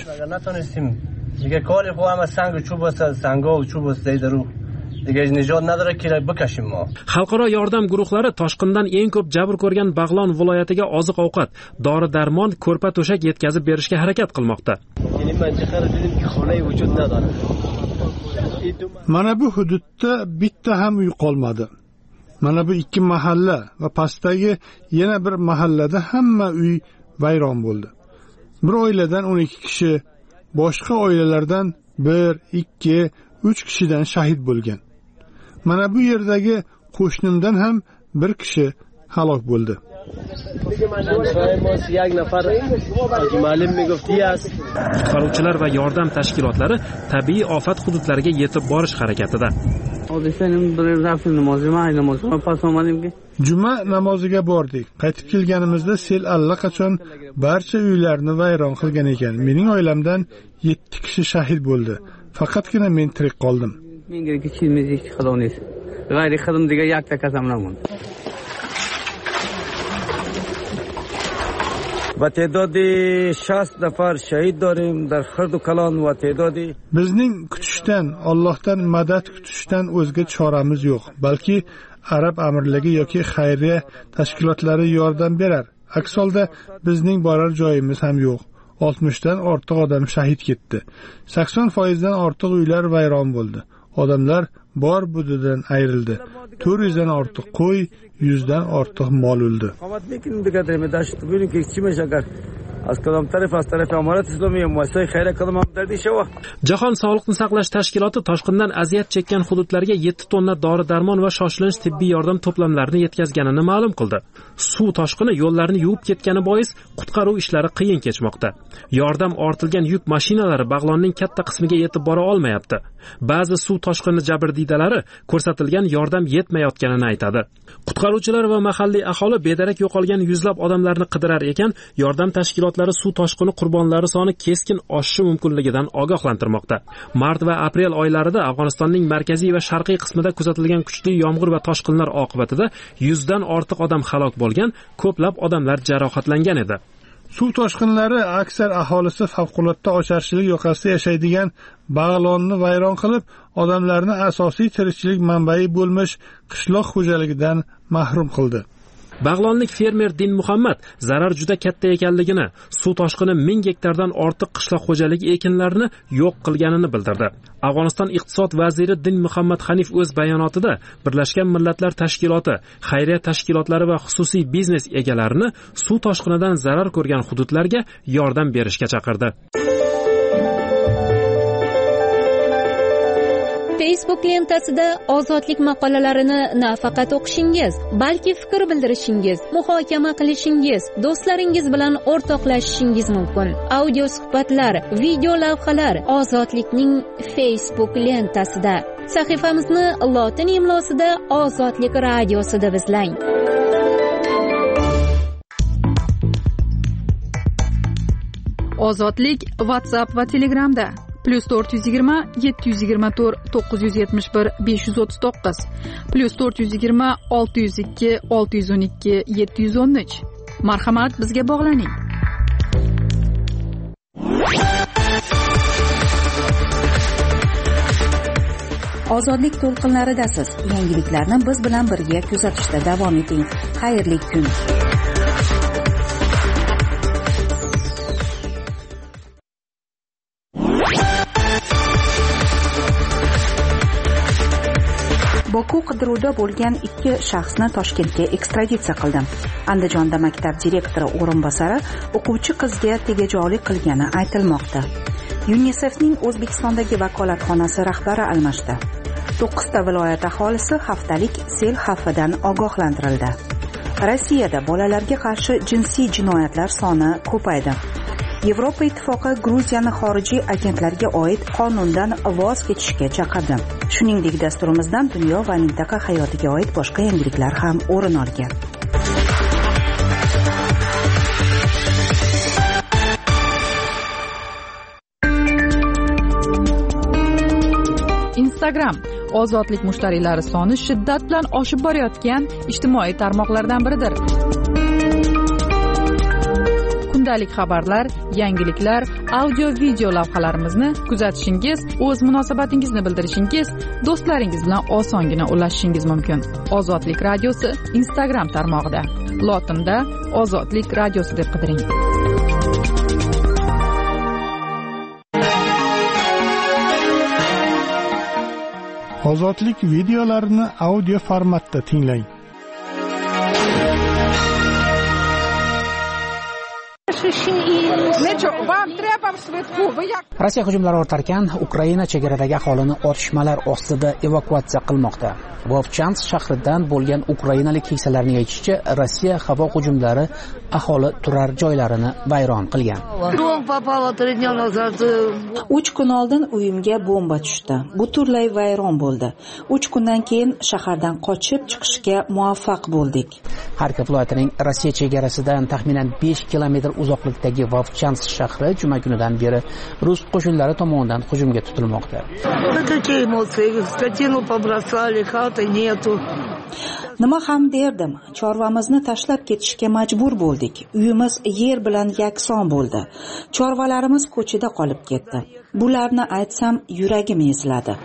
Xalqaro yordam guruhlari toshqindan eng ko'p jabr ko'rgan Bag'lon viloyatiga oziq-ovqat, dori-darmon, ko'rpa-to'shak yetkazib berishga harakat qilmoqda. Mana bu hududda bitta ham uy qolmadi. Mana bu ikki mahalla va pastdagi yana bir mahallada hamma uy vayron bo'ldi. Bir oiladan o'n ikki kishi, boshqa oilalardan bir, ikki, uch kishidan shahid bo'lgan. Mana bu yerdagi qo'shnimdan ham bir kishi halok bo'ldi. Qutqaruvchilar va yordam tashkilotlari tabiiy ofat hududlariga yetib borish harakatida. Juma namoziga bordik. Qaytib kelganimizda sel allaqachon barcha uylarni vayron qilgan ekan. Mening oilamdan yetti kishi shahid bo'ldi. Faqatgina men tirik qoldim. Bizning kutishdan, Allohdan madad kutishdan o'zga choramiz yo'q. Balki Arab amirligi yoki xayriya tashkilotlari yordam berar. Aks holda bizning borar joyimiz ham yo'q. oltmishdan ortiq odam shahid ketdi. sakson foiz dan ortiq uylar vayron bo'ldi. Odamlar bor budidan ayrildi. to'rt yuz dan ortiq qo'y, yuz dan ortiq mol o'ldi. Jahon sog'liqni saqlash tashkiloti toshqindan aziyat chekkan hududlarga yetti tonna dori-darmon va shoshilinch tibbiy yordam to'plamlarini yetkazganini ma'lum qildi. Suv toshqini yo'llarni yuvib ketgani bois qutqaruv ishlari qiyin kechmoqda. Yordam ortilgan yuk mashinalari Bag'lonning katta qismiga yetib bora olmayapti. Ba'zi suv toshqini jabrdiydalari ko'rsatilgan yordam yetmayotganini aytadi. Qutqaruvchilar va mahalliy aholi bedarak yo'qolgan yuzlab odamlarni qidirar ekan, yordam tashkilotlari suv toshqini qurbonlari soni keskin oshishi mumkinligidan ogohlantirmoqda. Mart va aprel oylarida Afg'onistonning markaziy va sharqiy qismida kuzatilgan kuchli yomg'ir va toshqinlar oqibatida yuzdan ortiq odam halok bo'lgan, ko'plab odamlar jarohatlangan edi. Suv toshqinlari aksar aholisi favqulodda ocharchilik yoqasida yashaydigan Bag'lonni vayron qilib, odamlarni asosiy tirikchilik manbai bo'lmish qishloq xo'jaligidan mahrum qildi. Bag'lonlik fermer Din Muhammad zarar juda katta ekanligini, suv toshqini ming gektardan ortiq qishloq xo'jaligi ekinlarini yo'q qilganini bildirdi. Afg'oniston iqtisod vaziri Din Muhammad Hanif o'z bayonotida Birlashgan Millatlar Tashkiloti, xayriya tashkilotlari va xususiy biznes egalarini suv toshqinidan zarar ko'rgan hududlarga yordam berishga chaqirdi. Facebook lentasida ozodlik maqolalarini nafaqat o'qishingiz, balki fikr bildirishingiz, muhokama qilishingiz, do'stlaringiz bilan o'rtoqlashishingiz mumkin. Audio suhbatlar, video lavhalar Ozodlikning Facebook lentasida. Sahifamizni lotin imlosida Ozodlik radiosi deb izlang. Ozodlik WhatsApp va Telegramda plus to'rt yuz yigirma yetti yuz yigirma to'rt to'qqiz yuz yetmish bir besh yuz o'ttiz to'qqiz plus to'rt yuz yigirma olti yuz ikki olti yuz o'n ikki yetti yuz o'n uch Marhamat, bizga bog'laning. Ozodlik to'lqinlaridasiz. Yangiliklarni biz bilan birga kuzatishda davom eting. Xayrli kun. Boku qidiruvda bo'lgan ikki shaxsni Toshkentga ekstraditsiya qildi. Andijonda maktab direktori o'rinbosari o'quvchi qizga tegajog'lik qilgani aytilmoqda. UNICEFning O'zbekistondagi vakolatxonasi rahbari almashdi. to'qqizta viloyat aholisi haftalik sel xavfidan ogohlantirildi. Rossiyada bolalarga qarshi jinsiy jinoyatlar soni ko'paydi. Yevropa Ittifoqi Gruziyani xorijiy agentlarga oid qonundan voz kechishga chaqirdi. Shuningdek, dasturimizdan dunyo va mintaqa hayotiga oid boshqa yangiliklar ham o'rin olgan. Instagram ozodlik mushtariylari soni shiddat bilan oshib borayotgan ijtimoiy tarmoqlardan biridir. Kundalik xabarlar, yangiliklar, audio-video lavhalarimizni kuzatishingiz, o'z munosabatingizni bildirishingiz, do'stlaringiz bilan osongina ulashishingiz mumkin. Ozodlik radiosi Instagram tarmog'ida. Lotinda Ozodlik radiosi deb qidiring. Ozodlik videolarini audio formatda tinglang. Rossiya hujumlari ortarkan, Ukraina chegaradagi aholini otishmalar ostida evakuatsiya qilmoqda. Vovchansk shahridan bo'lgan ukrainalik keksalarning aytishicha, Rossiya havo hujumlari aholi turar joylarini vayron qilgan. uch kun oldin uyimga bomba tushdi. Butunlay vayron bo'ldi. uch kundan keyin shahardan qochib chiqishga muvaffaq bo'ldik. Xarkov viloyatining Rossiya chegarasidan taxminan besh kilometr uzoqlikdagi Vovchansk shahri juma kunidan beri rus qo'shinlari tomonidan hujumga tutilmoqda. Nima ham derdim, chorvamizni tashlab ketishga majbur bo'ldik. Uyimiz yer bilan yakson bo'ldi. Chorvalarimiz ko'chada qolib ketdi. Bularni aytsam yuragim eziladi.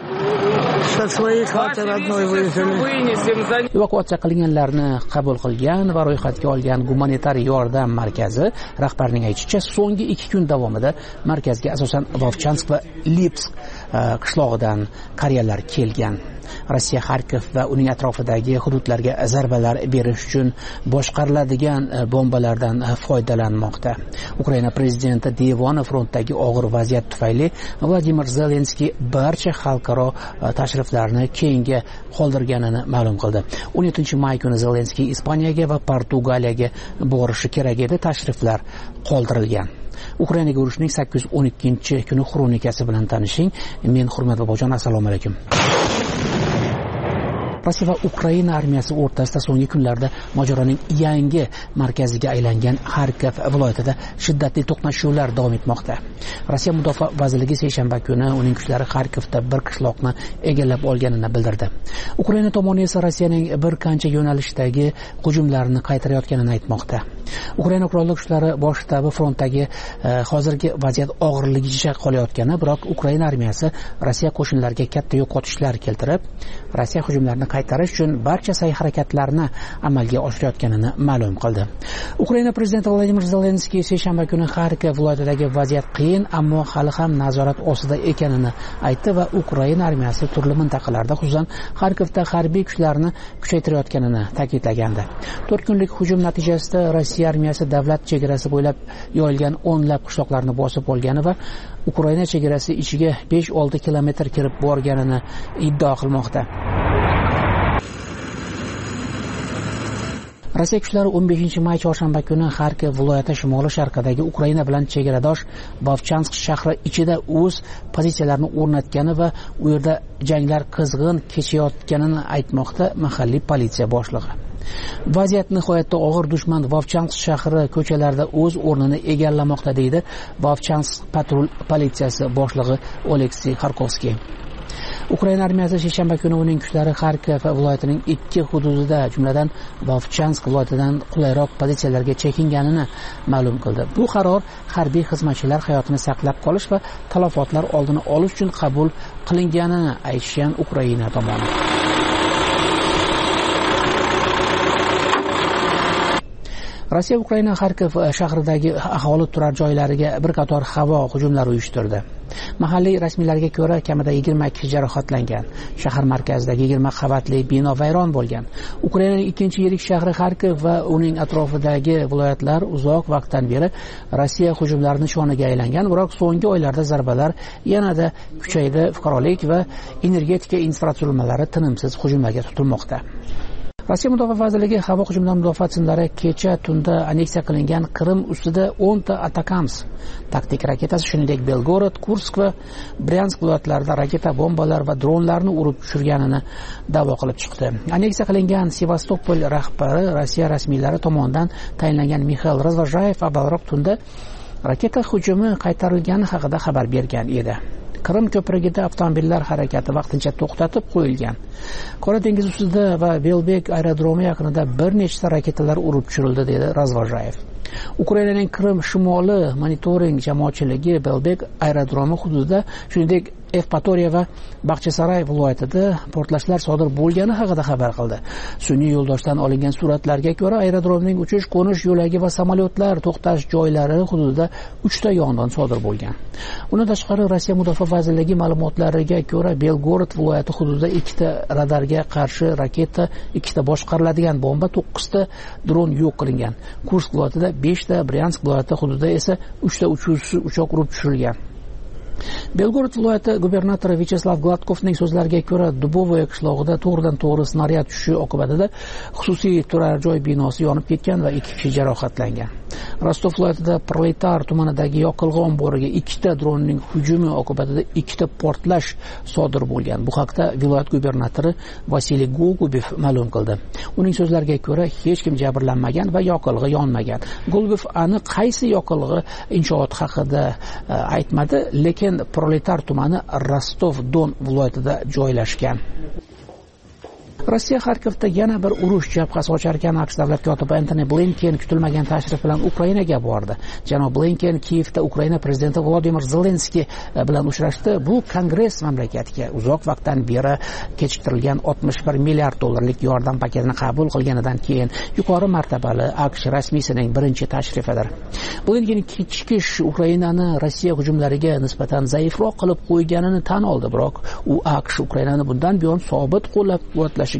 Evakuatsiya qilinganlarni qabul qilgan va ro'yxatga olgan gumanitar yordam markazi rahbarining aytishicha, so'nggi ikki kun davomida markazga asosan Vovchansk va Lipsk qishlog'idan qariyalar kelgan. Rossiya Xarkov va uning atrofidagi hududlarga zarbalar berish uchun boshqariladigan bombalardan foydalanmoqda. Ukraina prezidenti devoni frontdagi og'ir vaziyat tufayli Vladimir Zelenskiy barcha xalqaro tashriflarni keyinga qoldirganini ma'lum qildi. o'n yettinchi may kuni Zelenskiy Ispaniyaga va Portugaliyaga borishi kerak edi, tashriflar qoldirilgan. Ukrainaga urushning sakkiz yuz o'n ikkinchi kuni xronikasi bilan tanishing. Men Hurmat Bobojon, assalomu alaykum. Rossiya va Ukraina armiyasi o'rtasida so'nggi kunlarda mojaroning yangi markaziga aylangan Xarkov viloyatida shiddatli to'qnashuvlar davom etmoqda. Rossiya mudofaa vazirligi seshanba kuni uning kuchlari Xarkovda bir qishloqni egallab olganini bildirdi. Ukraina tomoni esa Rossiyaning bir qancha yo'nalishdagi hujumlarini qaytarayotganini aytmoqda. Ukraina qurolli kuchlari bosh shtabi frontdagi e, hozirgi vaziyat og'irligicha qolayotgani, biroq Ukraina armiyasi Rossiya qo'shinlariga katta yo'qotishlar keltirib, Rossiya hujumlarini qaytarish uchun barcha sa'y-harakatlarni amalga oshirayotganini ma'lum qildi. Ukraina prezidenti Vladimir Zelenskiy seshanba kuni Xarkov viloyatidagi vaziyat qiyin, ammo hali ham nazorat ostida ekanini aytdi va Ukraina armiyasi turli mintaqalarda, xususan Xarkovda harbiy kuchlarni kuchaytirayotganini ta'kidlagandi. to'rt kunlik hujum natijasida Rossiya armiyasi davlat chegarasi bo'ylab yoyilgan o'nlab qishloqlarni bosib olgani va Ukraina chegarasi ichiga besh olti kilometr kirib borganini iddao qilmoqda. Rossiya kuchlari o'n beshinchi may chorshanba kuni Xarkov viloyati shimoli sharqidagi Ukraina bilan chegaradosh Vovchansk shahri ichida o'z pozitsiyalarini o'rnatgani va u yerda janglar qizg'in kechayotganini aytmoqda mahalliy politsiya boshlig'i. Vaziyat nihoyatda og'ir, dushman Vovchansk shahri ko'chalarida o'z o'rnini egallamoqda, deydi Vovchansk patrul politsiyasi boshlig'i Oleksiy Xarkovskiy. Ukraina armiyasi seshanba kuni uning kuchlari Xarkov viloyatining ikki hududida, jumladan Vovchansk viloyatidan qulayroq pozitsiyalarga chekinganini ma'lum qildi. Bu qaror harbiy xizmatchilar hayotini saqlab qolish va talafotlar oldini olish uchun qabul qilinganini aytishgan Ukraina tomoni. Rossiya Ukraina Xarkov shahridagi aholi turar joylariga bir qator havo hujumlari uyushtirdi. Mahalliy rasmiylarga ko'ra, kamida yigirma kishi jarohatlangan. Shahar markazidagi yigirma qavatli bino vayron bo'lgan. Ukrainaning ikkinchi yirik shahri Xarkov va uning atrofidagi viloyatlar uzoq vaqtdan beri Rossiya hujumlari nishoniga aylangan, biroq so'nggi oylarda zarbalar yanada kuchaydi. Fuqarolik va energetika infratuzilmalari tinimsiz hujumlarga tutilmoqda. Rossiya Mudofaa vazirligi havo hujumidan mudofaa tizimlari kecha tunda anneksiya qilingan Qrim ustida o'nta Atakams taktik raketasi, shuningdek Belgorod, Kursk va Bryansk viloyatlarida raketa bombalar va dronlarni urib tushirganini da'vo qilib chiqdi. Anneksiya qilingan Sevastopol rahbari Rossiya rasmiylari tomonidan tayinlangan Mixail Razvojayev avvalroq tunda raketa hujumi qaytarilgani haqida xabar bergan edi. Qrim ko'prigida avtomobillar harakati vaqtincha to'xtatib qo'yilgan. Qora dengiz ustida va Belbek aerodromi yaqinida bir nechta raketalar urib tushirildi, dedi Razvojayev. Ukrainaning Qrim shimoli monitoring jamoatchiligi Belbek aerodromi hududida, shuningdek Evpatoriya va Baxchisaray viloyatida portlashlar sodir bo'lgani haqida xabar qildi. Sun'iy yo'ldoshdan olingan suratlarga ko'ra, aerodromning uchish-qo'nish yo'lagi va samolyotlar to'xtash joylari hududida uchta yong'in sodir bo'lgan. Undan tashqari, Rossiya Mudofaa vazirligi ma'lumotlariga ko'ra, Belgorod viloyati hududida ikkita radarga qarshi raketa, ikkita boshqariladigan bomba, to'qqizta dron yo'q qilingan. Kursk viloyatida beshta, Bryansk viloyati hududida esa uchta uchuvchi uchoq urib tushirilgan. Belgorod viloyati gubernatori Vyacheslav Gladkovning so'zlariga ko'ra, Dubovoye qishlog'ida to'g'ridan to'g'ri snaryad tushishi oqibatida xususiy turar joy binosi yonib ketgan va ikki kishi jarohatlangan. Rostov viloyatida Proletar tumanidagi yoqilg'i omboriga ikkita dronning hujumi oqibatida ikkita portlash sodir bo'lgan. Bu haqda viloyat gubernatori Vasiliy Golgubev ma'lum qildi. Uning so'zlariga ko'ra, hech kim jabrlanmagan va yoqilg'i yonmagan. Golgubev aniq qaysi yoqilg'i inshoot haqida aytmadi, lekin Proletar tumani Rostov-Don viloyatida joylashgan. Rossiya Xarkovda yana bir urush jabhasi ocharkan AQSh davlat kotibi Antony Blinken kutilmagan tashrif bilan Ukrainaga bordi. Janob Blinken Kiyevda Ukraina prezidenti Volodimir Zelenskiy bilan uchrashdi. Bu Kongress mamlakatga uzoq vaqtdan beri kechiktirilgan oltmish bir milliard dollarlik yordam paketini qabul qilganidan keyin yuqori martabali AQSh rasmiysining birinchi tashrifidir. Blinken kechikish Ukrainani Rossiya hujumlariga nisbatan zaifroq qilib qo'yganini tan oldi, biroq u AQSh Ukrainani bundan buyon sobit qo'llab-quvvatlash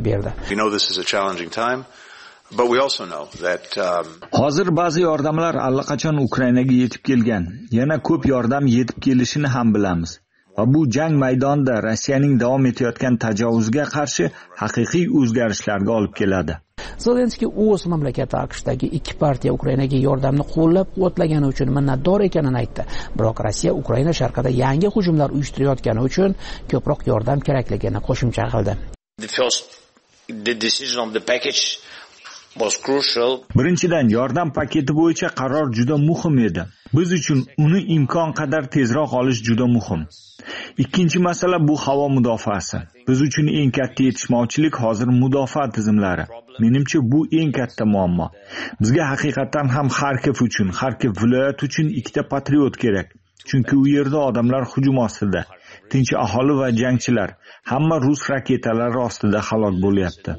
Hozir ba'zi yordamlar allaqachon Ukrainaga yetib kelgan. Yana ko'p yordam yetib kelishini ham bilamiz. Va bu jang maydonida Rossiyaning davom etayotgan tajovuzga qarshi haqiqiy o'zgarishlarga olib keladi. Zelenskiy o'z mamlakati AQShdagi ikki partiya Ukrainaga yordamni qo'llab-quvvatlagani uchun minnatdor ekanini aytdi. Biroq Rossiya Ukraina sharqida yangi hujumlar uyushtirayotgani uchun ko'proq yordam kerakligini qo'shimcha qildi. The first, the decision of the package was crucial. Birinchidan, yordam paketi bo'yicha qaror juda muhim edi. Biz uchun uni imkon qadar tezroq olish juda muhim. Ikkinchi masala bu havo mudofaasi. Biz uchun eng katta yetishmovchilik hozir mudofaa tizimlari. Menimcha bu eng katta muammo. Bizga haqiqatan ham Xarkov uchun, Xarkov viloyati uchun ikkita patriot kerak. Chunki u yerda odamlar hujum ostida, tinch aholi va jangchilar, hamma rus raketalari ostida halok bo'lyapti.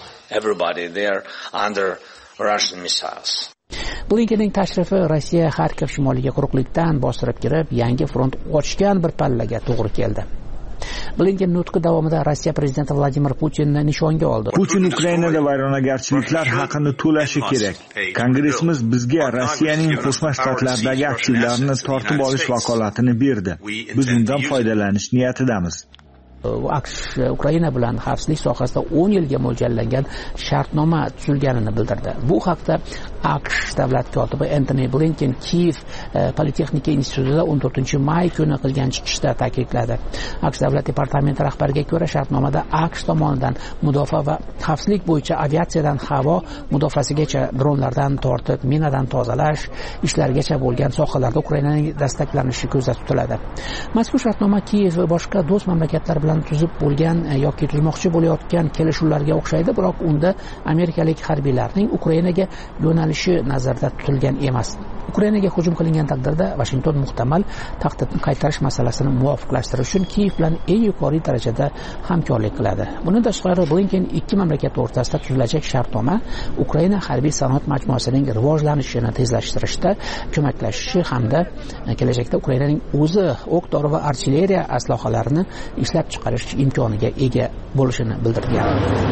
Blinkenning tashrifi Rossiya Xarkov shimoliga quruqlikdan bostirib kirib, yangi front ochgan bir pallaga to'g'ri keldi. Blinken nutqi davomida Rossiya prezidenti Vladimir Putinni nishonga oldi. Putin Ukrainada vayronagarchiliklar haqini to'lashi kerak. Kongressimiz bizga Rossiyaning Qo'shma Shtatlardagi aktivlarini tortib olish vakolatini berdi. Biz undan foydalanish niyatidamiz. AQSh Ukraina bilan xavfsizlik sohasida o'n yilga mo'ljallangan shartnoma tuzilganini bildirdi. Bu haqda AQSh davlat kotibi Antony Blinken Kiyev Politexnika institutida o'n to'rtinchi may kuni qilgan chiqishda ta'kidladi. AQSh davlat departamenti rahbariga ko'ra, shartnomada AQSh tomonidan mudofaa va xavfsizlik bo'yicha aviatsiyadan havo mudofaasigacha, dronlardan tortib minadan tozalash ishlarigacha bo'lgan sohalarda Ukrainaning dastaklanishi ko'zda tutiladi. Mazkur shartnoma Kiyev va boshqa do'st mamlakatlar bilan bilan tuzib bo'lgan yoki tuzmoqchi bo'layotgan kelishuvlarga o'xshaydi, biroq unda amerikalik harbiylarning Ukrainaga yo'nalishi nazarda tutilgan emas. Ukrainaga hujum qilingan taqdirda Washington muhtamal tahdidni qaytarish masalasini muvofiqlashtirish uchun Kiyev bilan eng yuqori darajada hamkorlik qiladi. Bundan tashqari Blinken ikki mamlakat o'rtasida tuzilajak shartnoma Ukraina harbiy sanoat majmuasining rivojlanishini tezlashtirishda ko'maklashishi hamda kelajakda Ukrainaning o'zi o'q-dori va artilleriya aslahalarini ishlab chiqarish imkoniga ega bo'lishini bildirgan.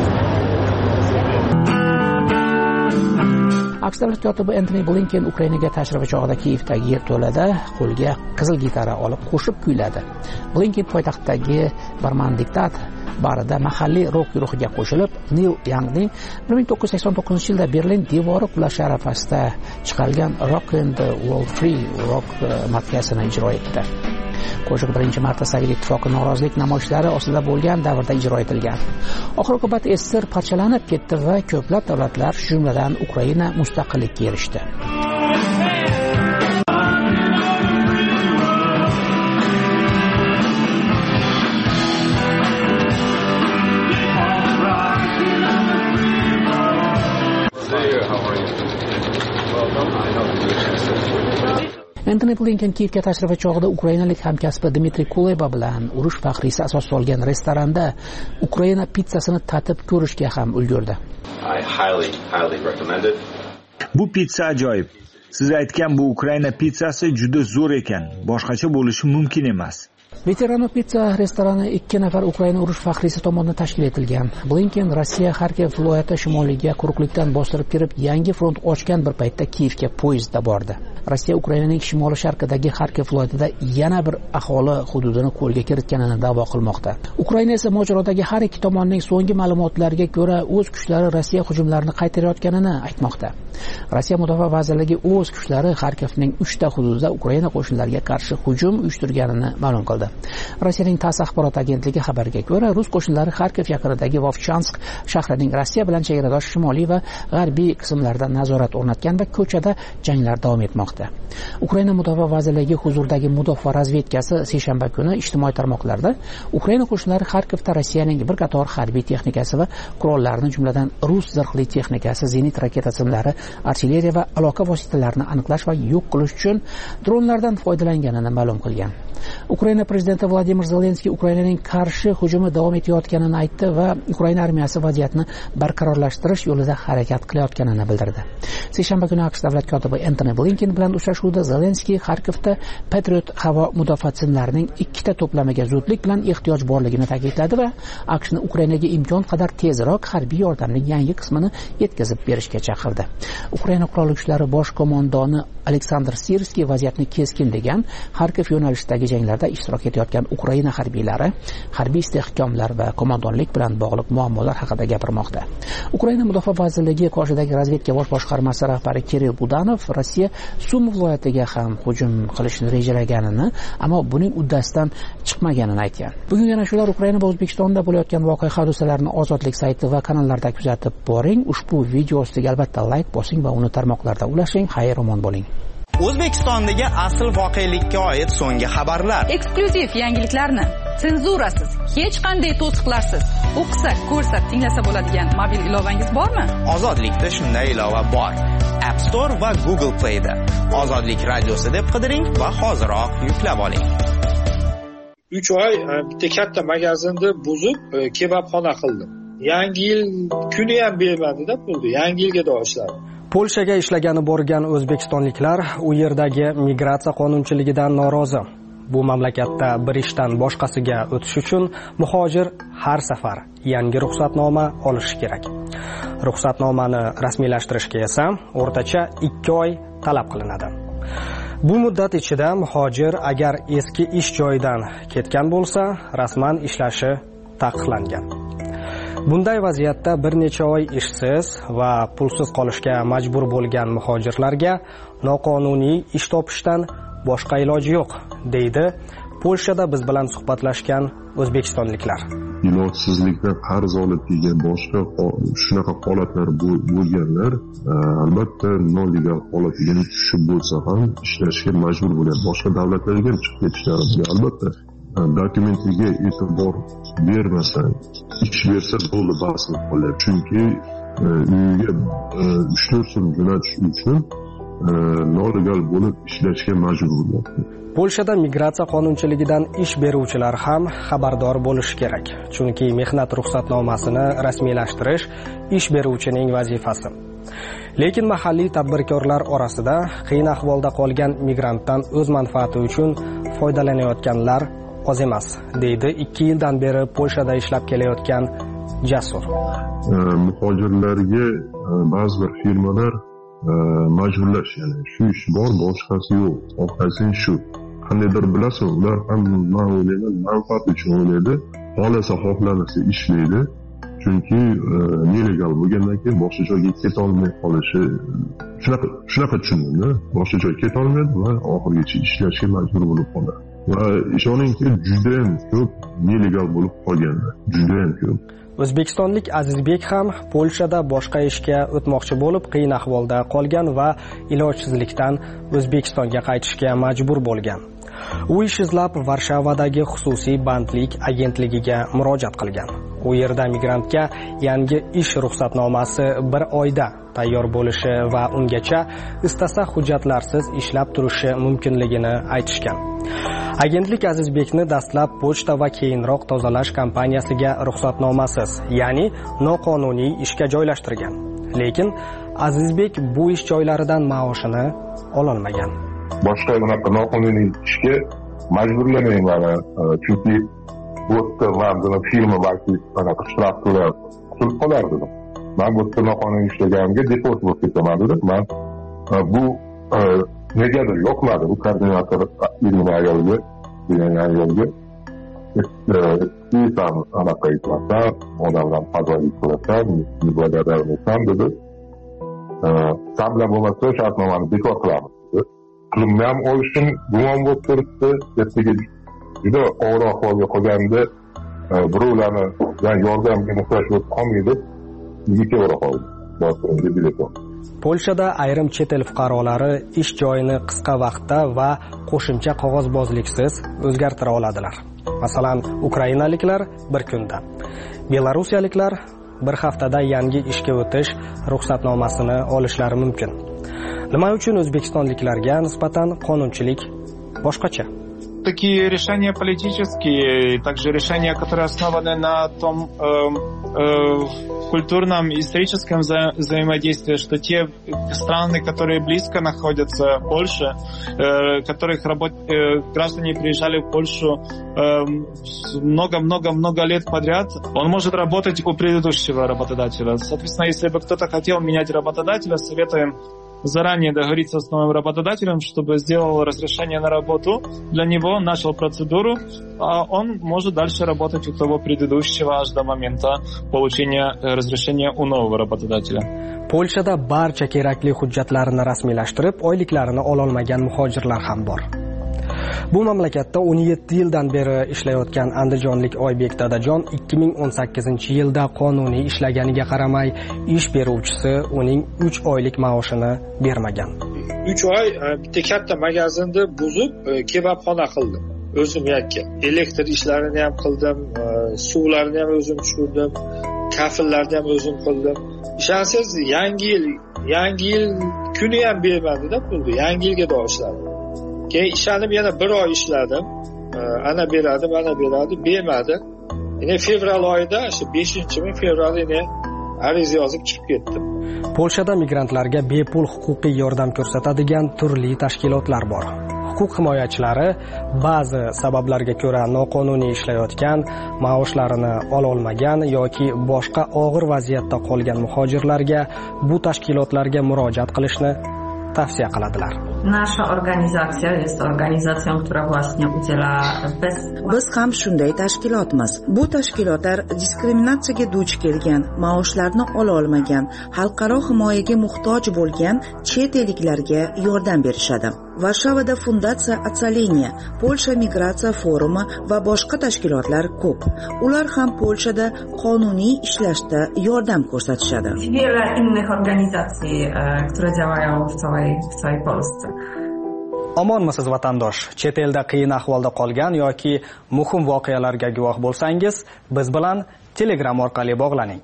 AQSh davlat kotibi Antony Blinken Ukrainaga tashrifi chog'ida Kiyevdagi yerto'lada qo'lga qizil gitara olib qo'shiq kuyladi. Blinken poytaxtdagi Barman Diktat barida mahalliy rok guruhiga qo'shilib, Neil Youngning bir ming to'qqiz yuz sakson to'qqizinchi yilda Berlin devori qulashi arafasida chiqarilgan Rock and Roll Free rock madhiyasini ijro etdi. Qo'shiq birinchi marta Sovet ittifoqi norozilik namoyishlari ostida bo'lgan davrda ijro etilgan. Oxir-oqibat S S S R parchalanib ketdi va ko'plab davlatlar, shu jumladan Ukraina mustaqillikka erishdi. Antony Blinken Kiyevga tashrifi chog'ida ukrainalik hamkasbi Dmitriy Kuleba bilan urush faxriysi asos solgan restoranda Ukraina pitssasini tatib ko'rishga ham ulgurdi. Bu pitssa ajoyib. Siz aytgan bu Ukraina pitsasi juda zo'r ekan. Boshqacha bo'lishi mumkin emas. Veterano Pizza restorani ikki nafar Ukraina urush faxriysi tomonidan tashkil etilgan. Blinken Rossiya Xarkov viloyati shimoliga quruqlikdan bostirib kirib, yangi front ochgan bir paytda Kiyevga poyezdda bordi. Rossiya Ukrainaning shimoli sharqidagi Xarkov viloyatida yana bir aholi hududini qo'lga kiritganini da'vo qilmoqda. Ukraina esa mojarodagi har ikki tomonning so'nggi ma'lumotlariga ko'ra o'z kuchlari Rossiya hujumlarini qaytarayotganini aytmoqda. Rossiya mudofaa vazirligi o'z kuchlari Xarkovning uchta hududida Ukraina qo'shinlariga qarshi hujum uyushtirganini ma'lum qildi. Rossiyaning TASS axborot agentligi xabariga ko'ra, rus qo'shinlari Xarkov yaqinidagi Vovchansk shahrining Rossiya bilan chegaradosh shimoliy va g'arbiy qismlarida nazorat o'rnatgan va ko'chada janglar davom etmoqda. Ukraina mudofaa vazirligi huzuridagi mudofaa razvedkasi seshanba kuni ijtimoiy tarmoqlarda Ukraina qo'shinlari Xarkovda Rossiyaning bir qator harbiy texnikasi va qurollarini, jumladan rus zirhli texnikasi, zenit raketa simlari, artilleriya va aloqa vositalarini aniqlash va yo'q qilish uchun dronlardan foydalanganini ma'lum qilgan. Ukraina prezidenti Vladimir Zelenskiy Ukrainaning qarshi hujumi davom etayotganini aytdi va Ukraina armiyasi vaziyatni barqarorlashtirish yo'lida harakat qilayotganini bildirdi. Seshanba kuni AQSh davlat kotibi Antony Blinken bilan uchrashuvda Zelenskiy Xarkovda Patriot havo mudofaa tizimlarining ikkita to'plamiga zudlik bilan ehtiyoj borligini ta'kidladi va AQShni Ukrainaga imkon qadar tezroq harbiy yordamning yangi qismini yetkazib berishga chaqirdi. Ukraina qurolli kuchlari bosh qo'mondoni Aleksandr Sirskiy vaziyatni keskin degan, Xarkov yo'nalishidagi janglarda ishtirok etayotgan Ukraina harbiylari harbiy istehkomlar va qo'mondonlik bilan bog'liq muammolar haqida gapirmoqda. Ukraina mudofaa vazirligi qoshidagi razvedka bosh boshqarmasi rahbari Kirill Budanov Rossiya Sum viloyatiga ham hujum qilishni rejalaganini, ammo buning uddasidan chiqmaganini aytgan. Bugun yana shular Ukraina va O'zbekistonda bo'layotgan voqea hodisalarini Ozodlik sayti va kanallarda kuzatib boring. Ushbu video ostiga albatta like bosing va uni tarmoqlarda ulashing. Xayr-omon bo'ling. O'zbekistondagi asl voqelikka oid so'nggi xabarlar. Eksklyuziv yangiliklarni senzurasiz, hech qanday to'siqlarsiz o'qisa, ko'rsa, tinglasa bo'ladigan mobil ilovangiz bormi? Ozodlikda shunday ilova bor. App Store va Google Play'da Ozodlik radiosi deb qidiring va hoziroq yuklab oling. uch oy bitta katta magazinni buzib, kebabxona qildim. Yangi yil kuni ham bermadi-da pulni. Yangi yilga da ishladim. Polshaga ishlagani borgan o'zbekistonliklar u yerdagi migratsiya qonunchiligidan norozi. Bu mamlakatda bir ishdan boshqasiga o'tish uchun muhojir har safar yangi ruxsatnoma olishi kerak. Ruxsatnomani rasmiylashtirishga esa o'rtacha ikki oy talab qilinadi. Bu muddat ichida muhojir agar eski ish joyidan ketgan bo'lsa, rasman ishlashi taqiqlangan. Bunday vaziyatda bir necha oy ishsiz va pulsiz qolishga majbur bo'lgan muhojirlarga noqonuniy ish topishdan boshqa iloji yo'q, deydi Polshada biz bilan suhbatlashgan o'zbekistonliklar. Ilojsizlikdan qarz olib kelgan boshqa shunaqa holatlar bo'lganlar albatta non-legal holatga tushib bo'lsa ham ishlashga majbur bo'ladi. Boshqa davlatlarga chiqib ketishlari albatta dokumentiga e'tibor bermasdan ish bersa bo'ldi bas qilib qolyapti. Chunki uyiga uch to'rt so'm jo'natish uchun nolegal bo'lib ishlashga majbur bo'lyapti. Polshada migratsiya qonunchiligidan ish beruvchilar ham xabardor bo'lishi kerak. Chunki mehnat ruxsatnomasini rasmiylashtirish ish beruvchining vazifasi. Lekin mahalliy tadbirkorlar orasida qiyin ahvolda qolgan migrantdan o'z manfaati uchun foydalanayotganlar oz emas, deydi ikki yildan beri Polshada ishlab kelayotgan Jasur. Muhojirlarga ba'zi bir firmalar majburlash, ya'ni shu ish bor, boshqasi yo'q, orqasi shu. Qandaydir bilasizmi, ular ham men o'ylayman, manfaat uchun o'ylaydi, xohlasa xohlamasa ishlaydi. Chunki nelegal bo'lgandan keyin boshqa joyga keta olmay qolishi, shunaqa shunaqa tushundimda, boshqa joyga keta olmaydi va oxirigacha ishlashga majbur bo'lib qoladi. Va ishoningki, juda ham ko'p nelegal bo'lib qolganlar, juda ham ko'p. O'zbekistonlik Azizbek ham Polshada boshqa ishga o'tmoqchi bo'lib, qiyin ahvolda qolgan va ilojsizlikdan O'zbekistonga qaytishga majbur bo'lgan. U ish izlab Varshavadagi xususiy bandlik agentligiga murojaat qilgan. U yerda migrantga yangi ish ruxsatnomasi bir oyda tayyor bo'lishi va ungacha istasa hujjatlarsiz ishlab turishi mumkinligini aytishgan. Agentlik Azizbekni dastlab pochta va keyinroq tozalash kompaniyasiga ruxsatnomasiz, ya'ni noqonuniy ishga joylashtirgan. Lekin Azizbek bu ish joylaridan maoshini ololmagan. Boshqa bunaqa noqonuniy ishga majburlamayman, chunki bu yerda man buni firma balki anaqa shtraf to'lab qilib qolardim. Men bu yerda noqonuniy ishlaganimga deport bo'lib ketaman dedim. Men bu negadir yoqmadi, bu koordinator ilmiy ayolga, degan ayolga istam anaqa aytmasam, odamlar podvolik qilasam, благодарностям dedi. Sen bilan bo'lmasa shartnomani bekor qilamiz dedi. Pulimni ham olishim gumon bo'lib turibdi. Ertaga juda og'ir ahvolga qolganda birovlarni yordamga muhtoj bo'lib qolmaydi, yigitga bora qoldi. Boshqaga bileton. Polshada ayrim chet el fuqarolari ish joyini qisqa vaqtda va qo'shimcha qog'ozbozliksiz o'zgartira oladilar. Masalan, ukrainaliklar bir kunda, belorusiyaliklar bir haftada yangi ishga o'tish ruxsatnomasini olishlari mumkin. Nima uchun o'zbekistonliklarga nisbatan qonunchilik boshqacha? Такие решения политические, также решения, которые основаны на том э, э, культурном и историческом вза- взаимодействии, что те страны, которые близко находятся, Польша, э, которых работ... э, граждане приезжали в Польшу много-много-много э, лет подряд, он может работать у предыдущего работодателя. Соответственно, если бы кто-то хотел менять работодателя, советуем заранее договориться с новым работодателем, чтобы сделал разрешение на работу для него, начал процедуру, а он может дальше работать у того предыдущего аж до момента получения разрешения у нового работодателя. Polshada barcha kerakli hujjatlarini rasmiylashtirib, oyliklarini ololmagan muhojirlar ham bor. Bu mamlakatda o'n yetti yildan beri ishlayotgan andijonlik Oybek Dadajon ikki ming o'n sakkizinchi yilda qonuniy ishlaganiga qaramay, ish beruvchisi uning uch oylik maoshini bermagan. uch oy bitta katta magazinni buzib, kebabxona qildim. O'zim yakka. Elektr ishlarini ham qildim, suvlarni ham o'zim tushirdim, kafillarni ham o'zim qildim. Ishonsangiz, yangi yil, yangi yil kuni ham bermadi-da pulni. Yangi yilga boshladim. Keyin ishlanib yana bir oy ishladim. Ana beradi, ana beradi, bermadi. Yine fevral oyida, shu beshinchi fevral yine ariza yozib chiqib ketdim. Polshada migrantlarga bepul huquqiy yordam ko'rsatadigan turli tashkilotlar bor. Huquq himoyachilari ba'zi sabablarga ko'ra noqonuniy ishlayotgan, maoshlarini ola olmagan yoki boshqa og'ir vaziyatda qolgan muhojirlarga bu tashkilotlarga murojaat qilishni tavsiya qiladilar. Nasza organizacja jest organizacją, która właśnie udziela bez... Biz ham shunday tashkilotmiz. Bu tashkilotlar diskriminatsiyaga duch kelgan, maoshlarni ola olmagan, xalqaro himoyaga muhtoj bo'lgan chet elliklarga yordam berishadi. Varshavada fundatsiya Atsaleniya, Polsha migratsiya forumi va boshqa tashkilotlar ko'p. Ular ham Polshada qonuniy ishlashda yordam ko'rsatishadi. Wiele innych organizacji, które działają w całej w całej Polsce. Omonmisiz vatandosh? Chet elda qiyin ahvolda qolgan yoki muhim voqealarga guvoh bo'lsangiz, biz bilan Telegram orqali bog'laning.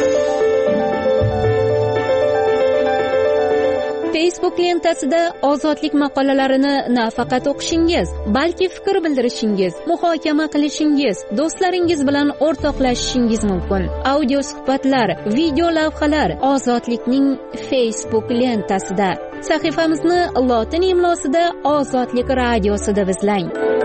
Facebook lentasida ozodlik maqolalarini nafaqat o'qishingiz, balki fikr bildirishingiz, muhokama qilishingiz, do'stlaringiz bilan o'rtoqlashishingiz mumkin. Audio suhbatlar, video lavhalar Ozodlikning Facebook lentasida. Sahifamizni lotin imlosida Ozodlik radiosida izlang.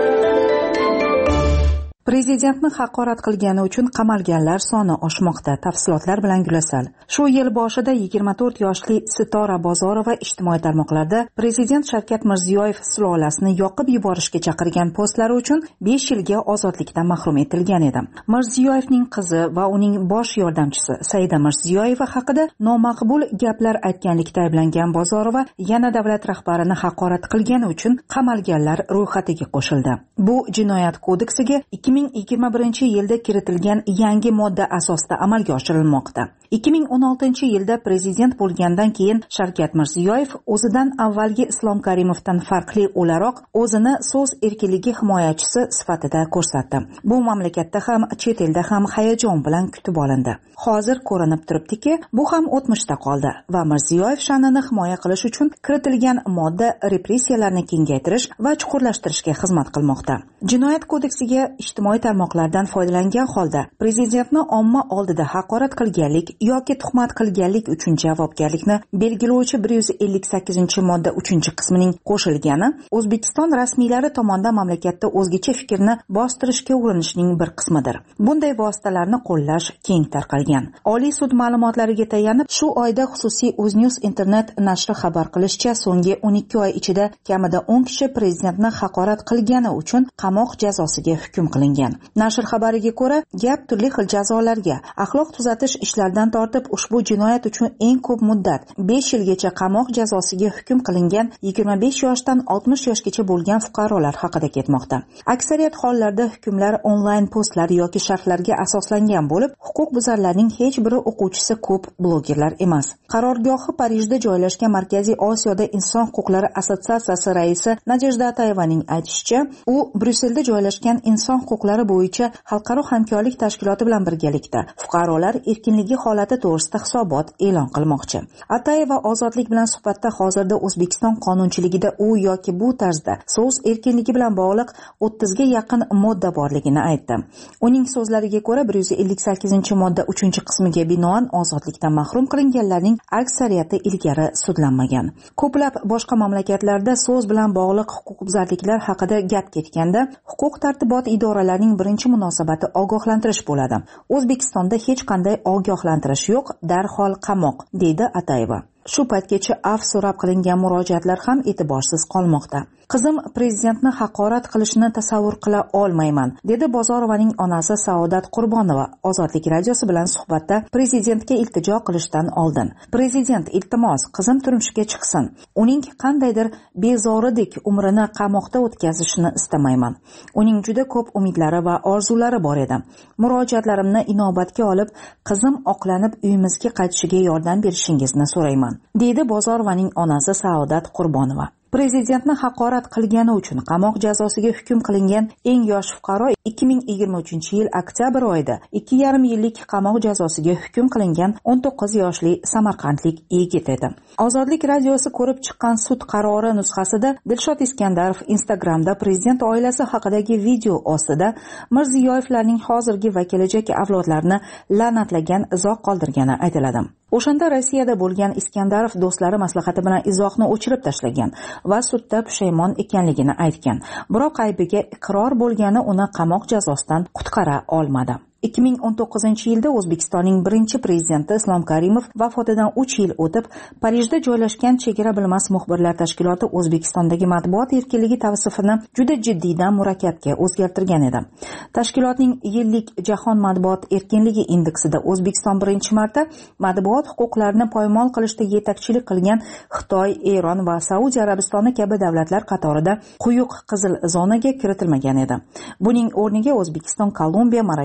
Prezidentni haqorat qilgani uchun qamalganlar soni oshmoqda. Tafsilotlar bilan Gulasal. Shu yil boshida yigirma to'rt yoshli Sitora Bozorova ijtimoiy tarmoqlarda Prezident Shavkat Mirziyoyev sulolasini yoqib yuborishga chaqirgan postlari uchun besh yilga ozodlikdan mahrum etilgan edi. Mirziyoyevning qizi va uning bosh yordamchisi Saida Mirziyoyeva haqida nomaqbul gaplar aytganlikda ayblangan Bozorova yana davlat rahbarini haqorat qilgani uchun qamalganlar ro'yxatiga qo'shildi. Bu Jinoyat kodeksiga ikki ming yigirma birinchi yilda kiritilgan yangi modda asosida amalga oshirilmoqda. ikki ming o'n oltinchi yilda prezident bo'lgandan keyin Shavkat Mirziyoyev o'zidan avvalgi Islom Karimovdan farqli o'laroq o'zini so'z erkinligi himoyachisi sifatida ko'rsatdi. Bu mamlakatda ham, chet elda ham hayajon bilan kutib olindi. Hozir ko'rinib turibdiki, bu ham o'tmishda qoldi va Mirziyoyev sha'nini himoya qilish uchun kiritilgan modda repressiyalarni kengaytirish va chuqurlashtirishga xizmat qilmoqda. Jinoyat kodeksiga ijtimoiy tarmoqlardan foydalangan holda prezidentni omma oldida haqorat qilganlik yoki tuhmat qilganlik uchun javobgarlikni belgilovchi bir yuz ellik sakkizinchi modda uchinchi qismining qo'shilgani O'zbekiston rasmiylari tomonidan mamlakatda o'zgacha fikrni bostirishga urinishning bir qismidir. Bunday vositalarni qo'llash keng tarqalgan. Oliy sud ma'lumotlariga tayanib, shu oyda xususiy Uznews internet nashri xabar qilishicha, so'nggi o'n ikki oy ichida kamida o'n kishi prezidentni haqorat qilgani uchun qamoq jazosiga hukm qilingan. Nashr xabariga ko'ra, gap turli xil jazolarga, axloq tuzatish ishlaridan tortib ushbu jinoyat uchun eng ko'p muddat besh yilgacha qamoq jazosiga hukm qilingan yigirma besh yoshdan oltmish yoshgacha bo'lgan fuqarolar haqida ketmoqda. Aksariyat hollarda hukmlar onlayn postlar yoki sharhlarga asoslangan bo'lib, huquqbuzarlarning hech biri o'quvchisi ko'p blogerlar emas. Qarorgohi Parijda joylashgan Markaziy Osiyoda inson huquqlari assotsiatsiyasi raisi Nadejda Atayevaning aytishicha, u Bryusselda joylashgan inson huquqlari bo'yicha xalqaro hamkorlik tashkiloti bilan birgalikda fuqarolar erkinligi holati to'g'risida hisobot e'lon qilmoqchi. Atayeva ozodlik bilan suhbatda hozirda O'zbekiston qonunchiligida u yoki bu tarzda so'z erkinligi bilan bog'liq o'ttiz ga yaqin modda borligini aytdi. Uning so'zlariga ko'ra, bir yuz ellik sakkizinchi modda uchinchi qismiga binoan ozodlikdan mahrum qilinganlarning aksariyati ilgari sudlanmagan. Ko'plab boshqa mamlakatlarda so'z bilan bog'liq huquqbuzarliklar haqida gap ketganda, huquq tartibot idoralarining birinchi munosabati ogohlantirish bo'ladi. O'zbekistonda hech qanday ogohlantirish yo'q, darhol qamoq, deydi Atayeva. Shu paytgacha af so'rab qilingan murojaatlar ham e'tiborsiz qolmoqda. Qizim prezidentni haqorat qilishni tasavvur qila olmayman, dedi Bozorovaning onasi Saodat Qurbonova Ozodlik radiosi bilan suhbatda prezidentga iltijo qilishdan oldin. Prezident, iltimos, qizim turmushga chiqsin. Uning qandaydir bezoridek umrini qamoqda o'tkazishni istamayman. Uning juda ko'p umidlari va orzulari bor edi. Murojaatlarimni inobatga olib, qizim oqlanib uyimizga qaytishiga yordam berishingizni so'rayman, deydi Bozorovaning onasi Saodat Qurbonova. Prezidentni haqorat qilgani uchun qamoq jazosiga hukm qilingan eng yosh fuqaro ikki ming yigirma uchinchi yil oktyabr oyida ikki yarim yillik qamoq jazosiga hukm qilingan o'n to'qqiz yoshli samarqandlik yigit edi. Ozodlik radiosi ko'rib chiqqan sud qarori nusxasida Dilshod Iskandarov Instagramda prezident oilasi haqidagi video ostida Mirziyoyevlarning hozirgi va kelajak avlodlarini la'natlagan izoh qoldirgani aytiladi. O'shanda Rossiyada bo'lgan Iskandarov do'stlari maslahati bilan izohni o'chirib tashlagan va sudda pushaymon ekanligini aytgan. Biroq aybiga iqror bo'lgani uni qamoq jazosidan qutqara olmadi. ikki ming o'n to'qqizinchi yilda O'zbekistonning birinchi prezidenti Islom Karimov vafotidan uch yil o'tib, Parijda joylashgan Chegara bilmas muxbirlar tashkiloti O'zbekistondagi matbuot erkinligi tavsifini juda jiddiydan murakkabga o'zgartirgan edi. Tashkilotning yillik jahon matbuot erkinligi indeksida O'zbekiston birinchi marta matbuot huquqlarini poymol qilishda yetakchilik qilgan Xitoy, Eron va Saudiya Arabistoni kabi davlatlar qatorida quyuq qizil zonaga kiritilmagan edi. Buning o'rniga O'zbekiston, Kolumbiya, Marokash,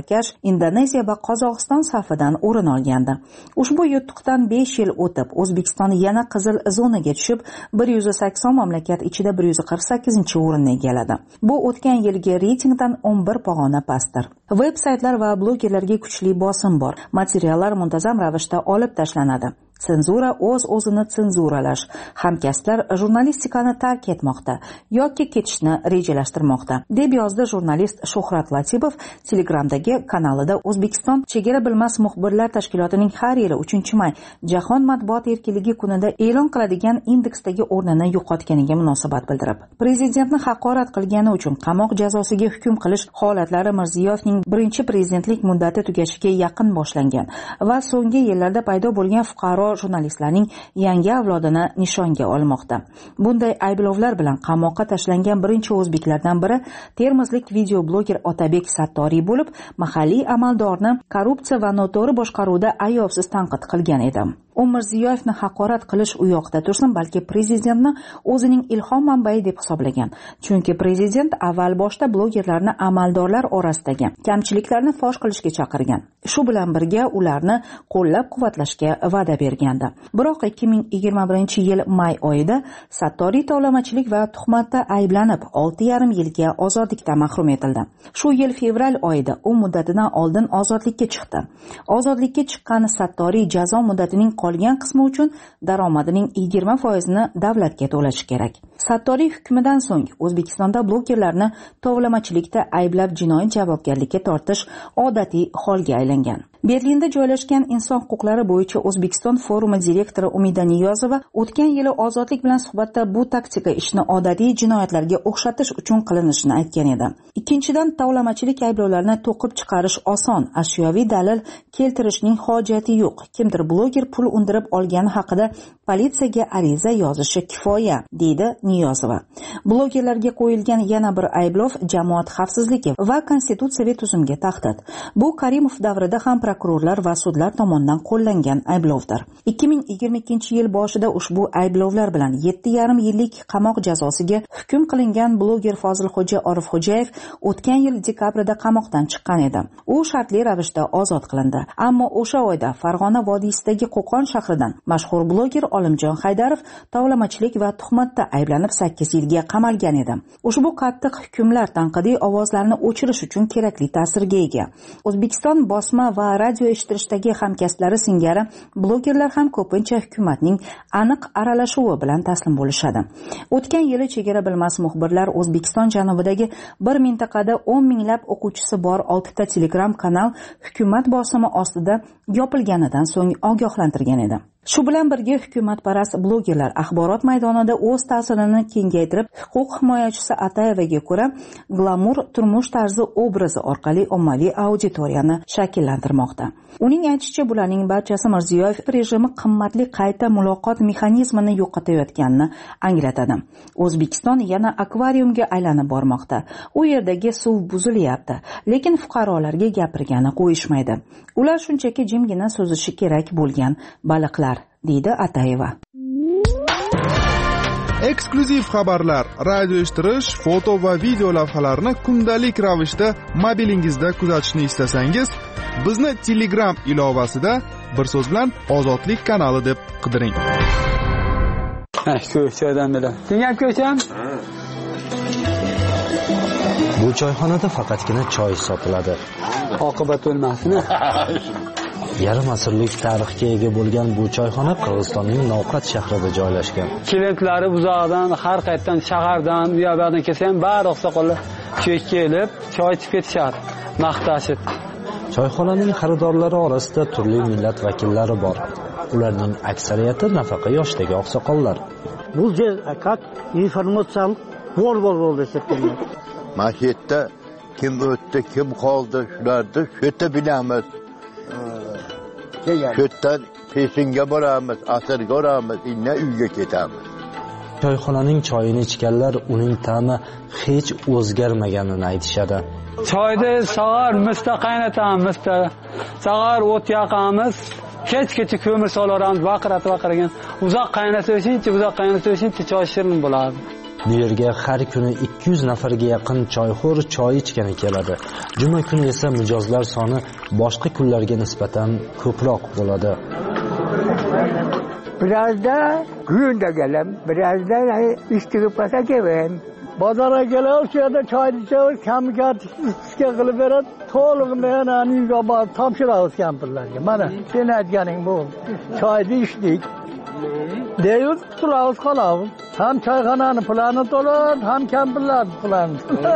Indoneziya va Qozog'iston safidan o'rin olgandi. Ushbu yutuqdan besh yil o'tib, O'zbekiston yana qizil zonaga tushib, bir yuz sakson mamlakat ichida bir yuz qirq sakkizinchi o'rinni egalladi. Bu o'tgan yilgi reytingdan o'n bir pog'ona pastdir. Veb-saytlar va blogerlarga kuchli bosim bor. Materiallar muntazam ravishda olib tashlanadi. Senzura o'z-o'zini senzuralash. Hamkasblar jurnalistikani tark etmoqda yoki ketishni rejalashtirmoqda, deb yozdi jurnalist Shuhrat Latipov Telegramdagi kanalida. O'zbekiston Chegara bilmas muxbirlar tashkilotining har yili uchinchi may Jahon matbuot erkinligi kunida e'lon qiladigan indeksdagi o'rnini yo'qotganiga munosabat bildirib, prezidentni haqorat qilgani uchun qamoq jazosiga hukm qilish holatlari Mirziyoyevning birinchi prezidentlik muddati tugashiga yaqin boshlangan va so'nggi yillarda paydo bo'lgan fuqaro jurnalistlarning yangi avlodini nishonga olmoqda. Bunday ayblovlar bilan qamoqqa tashlangan birinchi o'zbeklardan biri termizlik videobloger Otabek Sattoriy bo'lib, mahalliy amaldorni korrupsiya va noto'g'ri boshqaruvda ayovsiz tanqid qilgan edi. U Mirziyoyevni haqorat qilish u yoqda tursin, balki prezidentni o'zining ilhom manbai deb hisoblagan. Chunki prezident avval boshda blogerlarni amaldorlar orasidagi kamchiliklarni fosh qilishga chaqirgan. Shu bilan birga ularni qo'llab-quvvatlashga va'da bergandi. Biroq ikki ming yigirma birinchi yil may oyida Sattoriy tovlamachilik va tuhmatda ayblanib olti yarim yilga ozodlikdan mahrum etildi. Shu yil fevral oyida u muddatidan oldin ozodlikka chiqdi. Ozodlikka chiqqan Sattoriy jazo muddatining qolgan qismi uchun daromadining yigirma foizini davlatga to'lashi kerak. Sattoriy hukmidan so'ng O'zbekistonda blogerlarni tovlamachilikda ayblab jinoiy javobgarlikka tortish odatiy holga aylangan. Berlinda joylashgan inson huquqlari bo'yicha O'zbekiston forumi direktori Umida Niyozova o'tgan yili ozodlik bilan suhbatda bu taktika ishni odatiy jinoyatlarga o'xshatish uchun qilinishini aytgan edi. Ikkinchidan, tovlamachilik ayblovlarini to'qib chiqarish oson, ashyoviy dalil keltirishning hojati yo'q. Kimdir bloger pul undirib olgani haqida politsiyaga ariza yozishi kifoya, deydi Niyozova. Blogerlarga qo'yilgan yana bir ayblov jamoat xavfsizligi va konstitutsiyaviy tuzumga tahdid. Bu Karimov davrida ham prokurorlar va sudlar tomonidan qo'llangan ayblovdir. ikki ming yigirma ikkinchi yil boshida ushbu ayblovlar bilan yetti yarim yillik qamoq jazosiga hukm qilingan bloger Fozilxo'ja Orifxo'jayev o'tgan yil dekabrda qamoqdan chiqqan edi. U shartli ravishda ozod qilindi. Ammo o'sha oyda Farg'ona vodiysidagi Qo'qon shahridan mashhur bloger Olimjon Haydarov tovlamachilik va tuhmatda ayblanib sakkiz yilga qamalgan edi. Ushbu qattiq hukmlar tanqidiy ovozlarni o'chirish uchun kerakli ta'sirga ega. O'zbekiston bosma va radio eshittirishdagi hamkasblari singari blogerlar ham ko'pincha hukumatning aniq aralashuvi bilan taslim bo'lishadi. O'tgan yili Chegara bilmas muxbirlar O'zbekiston janubidagi bir mintaqada o'n minglab o'quvchisi bor oltita Telegram kanal hukumat bosimi ostida yopilganidan so'ng ogohlantirgan edi. Shu bilan birga hukumatparast blogerlar axborot maydonida o'z ta'sirini kengaytirib, huquq himoyachisi Atayevaga ko'ra, glamur turmush tarzi obrazi orqali ommaviy auditoriyani shakllantirmoqda. Uning aytishicha, bularning barchasi Mirziyoyev rejimi qimmatli qayta muloqot mexanizmini yo'qotayotganini anglatadi. O'zbekiston yana akvariumga aylanib bormoqda. U yerdagi suv buzilyapti, lekin fuqarolarga gapirgani qo'yishmaydi. Ular shunchaki jimgina so'zishi kerak bo'lgan baliqlar, deydi Atayeva. Eksklyuziv xabarlar, radio eshittirish, foto va video lavhalarni kundalik ravishda mobilingizda kuzatishni istasangiz, bizni Telegram ilovasida bir so'z bilan Ozodlik kanali deb qidiring. Ha, ko'chadan bilan. Senga ko'cham? Bu choyxonada faqatgina choy sotiladi. Oqibat bo'lmasin. Yarim asrlik tarixga ega bo'lgan bu choyxona Qirg'izistonning Novqat shahrida joylashgan. Klientlari uzoqdan, har qayerdan, shahardan, u yoqdan kelsa ham bari oqsoqollar choy kelib, choy ichib ketishadi, maqtashib. Choyxonaning xaridorlari orasida turli millat vakillari bor. Ularning aksariyati nafaqa yoshdagi oqsoqollar. Bu yer как informatsiyalik bor-bor bo'ldi hisoblanadi. Masjidda kim o'tdi, kim qoldi, shularni shuta bilamiz. Shutdan peshinga boramiz, asrga boramiz, inna uyga ketamiz. Choyxonaning choyini ichganlar uning ta'mi hech o'zgarmaganini aytishadi. Choyni sag'ar mista qaynatamiz, mista. Sag'ar o't yoqamiz, kech-kecha ko'mir solaramiz, vaqirati-vaqiragan. Uzoq qaynatish uchun, uzoq qaynatish uchun choy shirin bo'ladi. Bu yerga har kuni ikki yuz nafarga yaqin choyxo'r choy ichgani keladi. Juma kuni esa mijozlar soni boshqa kunlarga nisbatan ko'proq bo'ladi. Birazda kunda kelam, birazda ishtirib qasa kelam. Bozorga kelib, o'sha yerda choy ichib, kamikatga qilib berib, to'lig'ini yana uyga borib topshiramiz kampirlarga. Mana sen aytganing bu. Choyni ichdik. Deyus turamiz qolamiz. Ham choyxonani pulini to'lab, ham kampirlarni pulini.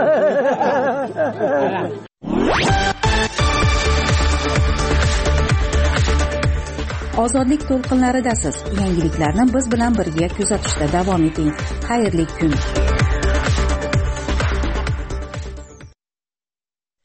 Ozodlik to'lqinlaridasiz. Yangiliklarni biz bilan birga kuzatishda davom eting. Xayrli kun.